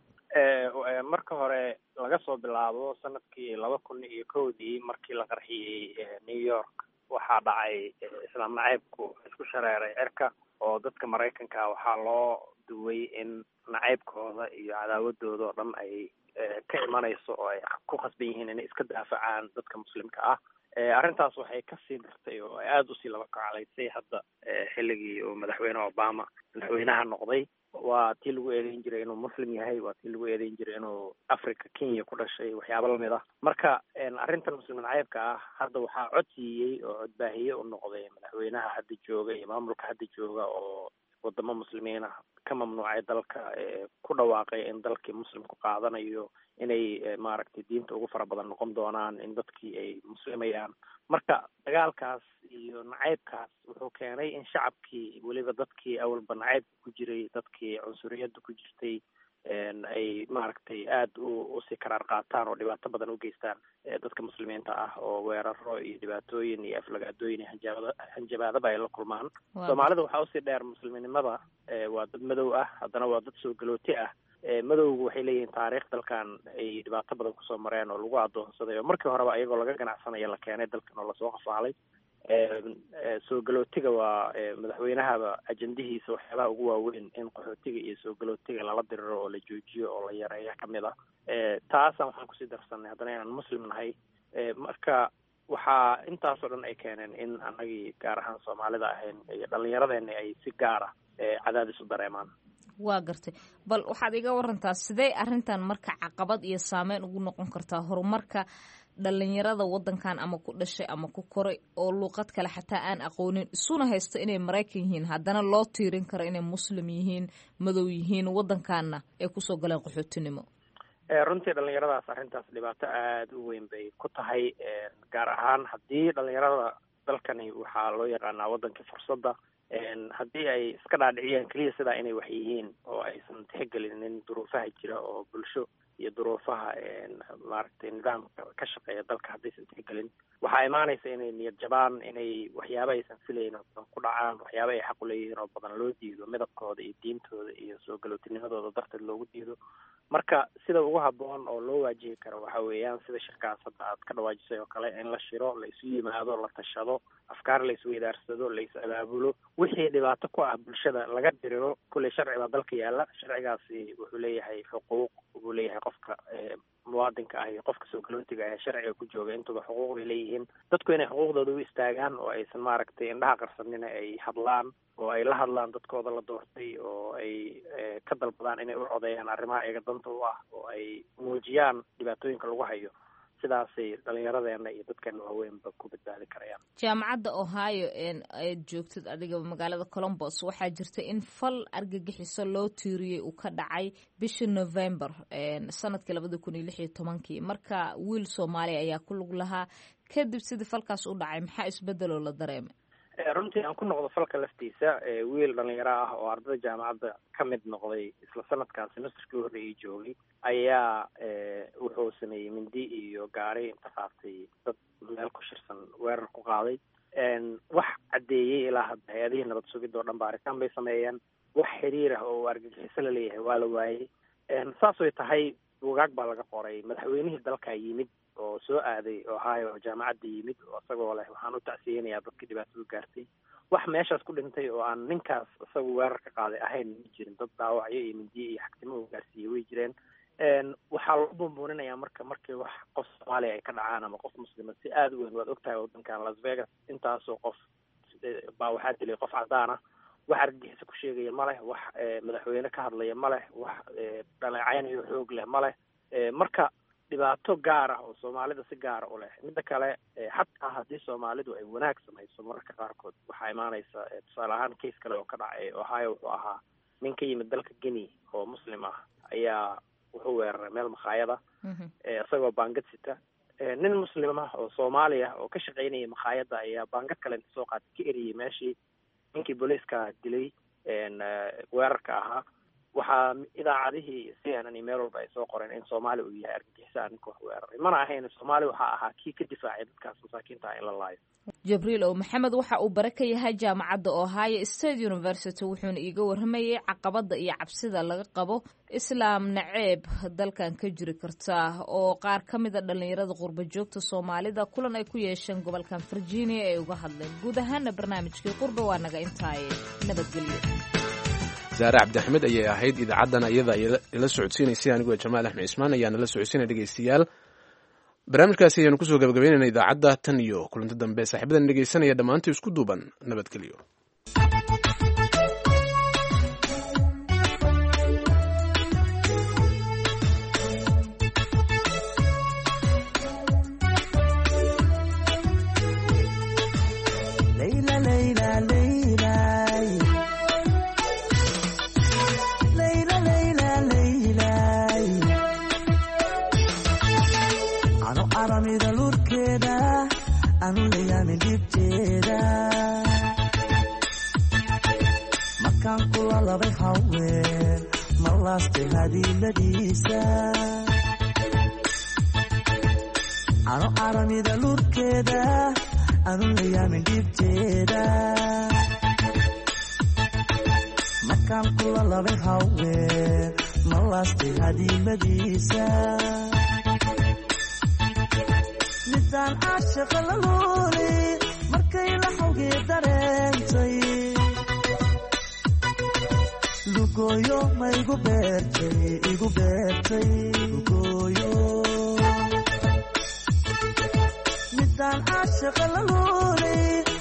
ee marka hore laga soo bilaabo sanadkii laba kun iyo kowdii markii la qarxiyay New York waxaa dhacay islaam nacaybku isku shareeray cirka oo dadka Mareykanka waxaa loo duway in nacaybkooda iyo cadaawadooda oo dhan ay ka imanayso oo ay ku khasban yihiin inay iska daafacaan dadka muslimka ah arrintaas waxay ka sii dartay oo ay aada usii laba kacalaysay hadda xilligii oo madaxweyne Obama madaxweynaha noqday waa tii lagu eedeyn jiray inuu muslim yahay waa tii lagu eedeyn jiray inuu Africa Kenya ku dhashay waxyaabo lamid ah marka arrintan muslim nacaybka ah hadda waxaa codsiiyey oo codbaahiye u noqday madaxweynaha hadda jooga iyo maamulka hadda jooga oo wadamo muslimiin ah ka mamnuucay dalka ku dhawaaqay in dalkii muslimku qaadanayo inay maaragtay diinta ugu fara badan noqon doonaan in dadkii ay muslimayaan marka dagaalkaas iyo nacaybkaas wuxuu keenay in shacabkii weliba dadkii awalba nacaybka ku jiray dadkii cunsuriyadda ku jirtay ay maaragtay aada u usii karaar qaataan oo dhibaato badan u geystaan dadka muslimiinta ah oo weeraro iyo dhibaatooyin iyo aflagaadooyin iyo hanjaabada hanjabaadaba ay la kulmaan soomaalida waxaa usii dheer musliminimada waa dad madow ah haddana waa dad soo galooti ah madowgu waxay leeyihiin taariikh dalkan ay dhibaato badan kusoo mareen oo lagu adoonsaday oo markii horeba ayagoo laga ganacsanayo la keenay dalkan oo lasoo qafaalay soo galootiga waa madaxweynahaba ajendihiisa waxyaabaha ugu waaweyn in qaxootiga iyo soo galootiga lala diriro oo la joojiyo oo la yareeyo kamid ah taasaan waxaan kusii darsanay haddana inaan muslim nahay marka waxaa intaasoo dhan ay keeneen in anagii gaar ahaan soomaalida ahayn iyo dhallinyaradeena ay si gaara cadaadis u dareemaan waa gartay bal waxaad iga warantaa sidee arrintan marka caqabad iyo saameyn ugu noqon kartaa horumarka dhalinyarada wadankan ama ku dhashay ama ku koray oo luuqad kale xataa aan aqoonin isuna haysto inay maraykan yihiin haddana loo tiirin karo inay muslim yihiin madow yihiin wadankaana ay kusoo galeen qaxootinimo runtii dhalinyaradaas arrintaas dhibaato aada u weyn bay ku tahay gaar ahaan haddii dhalinyarada dalkani waxaa loo yaqaanaa wadankii fursadda haddii ay iska dhaadhiciyaan keliya sidaa inay wax yihiin oo aysan tixgelinin duruufaha jira oo bulsho iyo duruufaha maaragtay nidaamka ka shaqeeya dalka haddaysan tixgelin waxaa imaanaysa inay niyad jabaan inay waxyaaba aysan filayn oo badan ku dhacaan waxyaaba ay xaq u leeyihiin oo badan loo diido midabkooda iyo diintooda iyo soo galootinimadooda darteed loogu diido marka sida ugu habboon oo loo waajihi karo waxa weeyaan sida shirkaas hadda aad ka dhawaajisay oo kale in la shiro la isu yimaado la tashado afkaar la isweydaarsado la is abaabulo wixii dhibaato ku ah bulshada laga diriro kulley sharci baa dalka yaalla sharcigaasi wuxuu leeyahay xuquuq wuxuu leeyahay qofka muwaadinka ah iyo qofka soo galootiga ah sharciga ku jooga intuba xuquuq bay leeyihiin dadku inay xuquuqdooda u istaagaan oo aysan maaragtay indhaha qarsanina ay hadlaan oo ay la hadlaan dadkooda la doortay oo ay ka dalbadaan inay u codeeyaan arrimaha iyaga danta u ah oo ay muujiyaan dhibaatooyinka lagu hayo sidaasay dhallinyaradeena iyo dadkeena waaweynba ku badbaadi karayaan jaamacadda ohio aad joogtid adiga magaalada colombos waxaa jirta in fal argagixiso loo tiiriyey uu ka dhacay bishii november sanadkii labada kun iyo lix iyo tobankii marka wiil soomaaliya ayaa ku lug lahaa kadib sidii falkaas u dhacay maxaa isbedeloo la dareemay runtii aan ku noqdo falka laftiisa wiil dhalinyaro ah oo ardada jaamacadda ka mid noqday isla sanadkaas semesterkii horreeyay joogay ayaa wuxuu sameeyey mindi iyo gaari inta qaatay dad meel ku shirsan weerar ku qaaday wax caddeeyey ilaa hadda hay-adihii nabad sugidda oo dhan baaritaan bay sameeyeen wax xiriir ah oo argagixiso la leeyahay waa la waayey saas way tahay buugaag baa laga qoray madaxweynihii dalka yimid oo soo aaday ohio oo jaamacadda yimid oo isagoo leh waxaan u tacsiyeynayaa dadkii dhibaatadu gaartay wax meeshaas ku dhintay oo aan ninkaas isagu weerar ka qaaday ahayn ma jirin dad dhaawacyo iyo mindiye iyo xagtimo u gaarsiiyey way jireen waxaa loo buunbuuninayaa marka markii wax qof soomaaliya ay ka dhacaan ama qof muslima si aada u weyn waad ogtahay wadankan las vegas intaasoo qof baa waxaa dilay qof cadaan ah wax argagixiso ku sheegaya ma leh wax madaxweyne ka hadlaya ma leh wax dhaleecaynayo xoog leh ma leh marka dhibaato gaar ah oo soomaalida si gaara u leh midda kale xataa haddii soomaalidu ay wanaag samayso mararka qaarkood waxaa imaanaysa tusaale ahaan case kale oo ka dhacay ohio wuxuu ahaa nin ka yimid dalka guinea oo muslim ah ayaa wuxuu weeraray meel makhaayada isagoo baangad sita nin muslim ah oo soomaaliya oo ka shaqaynaya makhaayadda ayaa baangad kale inta soo qaatay ka eriyey meeshii ninkii booliiska dilay weerarka ahaa waxaa idaacadihii c n n iyo meel walba ay soo qoreen in soomaali uu yahay argagixisaa ninka wax weeraray mana ahayn soomaali waxaa ahaa kii ka difaacay dadkaas masaakiinta ah in la laayo jibriil ow maxamed waxa uu bare ka yahay jaamacadda ohio state university wuxuuna iiga warramayay caqabada iyo cabsida laga qabo islaam naceeb dalkan ka jiri karta oo qaar ka mida dhalinyarada qurba joogta soomaalida kulan ay ku yeesheen gobolkan virginia ay uga hadleen guud ahaana barnaamijkii qurba waa naga intaaye nabadgelyo zaare cabdixmed ayay ahayd idaacaddan iyada ila socodsiinaysay anigoo jamaal axmed cismaan ayaana la socodsiinaya dhegeystayaal barnaamijkaasi ayaanu kusoo gabagabeynayna idaacadda tan iyo kulanti dambe saaxiibadan dhegeysanaya dhammaantii isku duuban nabadgelyo ano aramida lurkeeda anu layaamin dhibteeda markaan kula labay haween malaastay hadiimadiisa midaan caashaqa la luuli markay la xawgii dareentay lugooyo ma igu beertay igu beertay lugooyo midaan caashaqa la luuli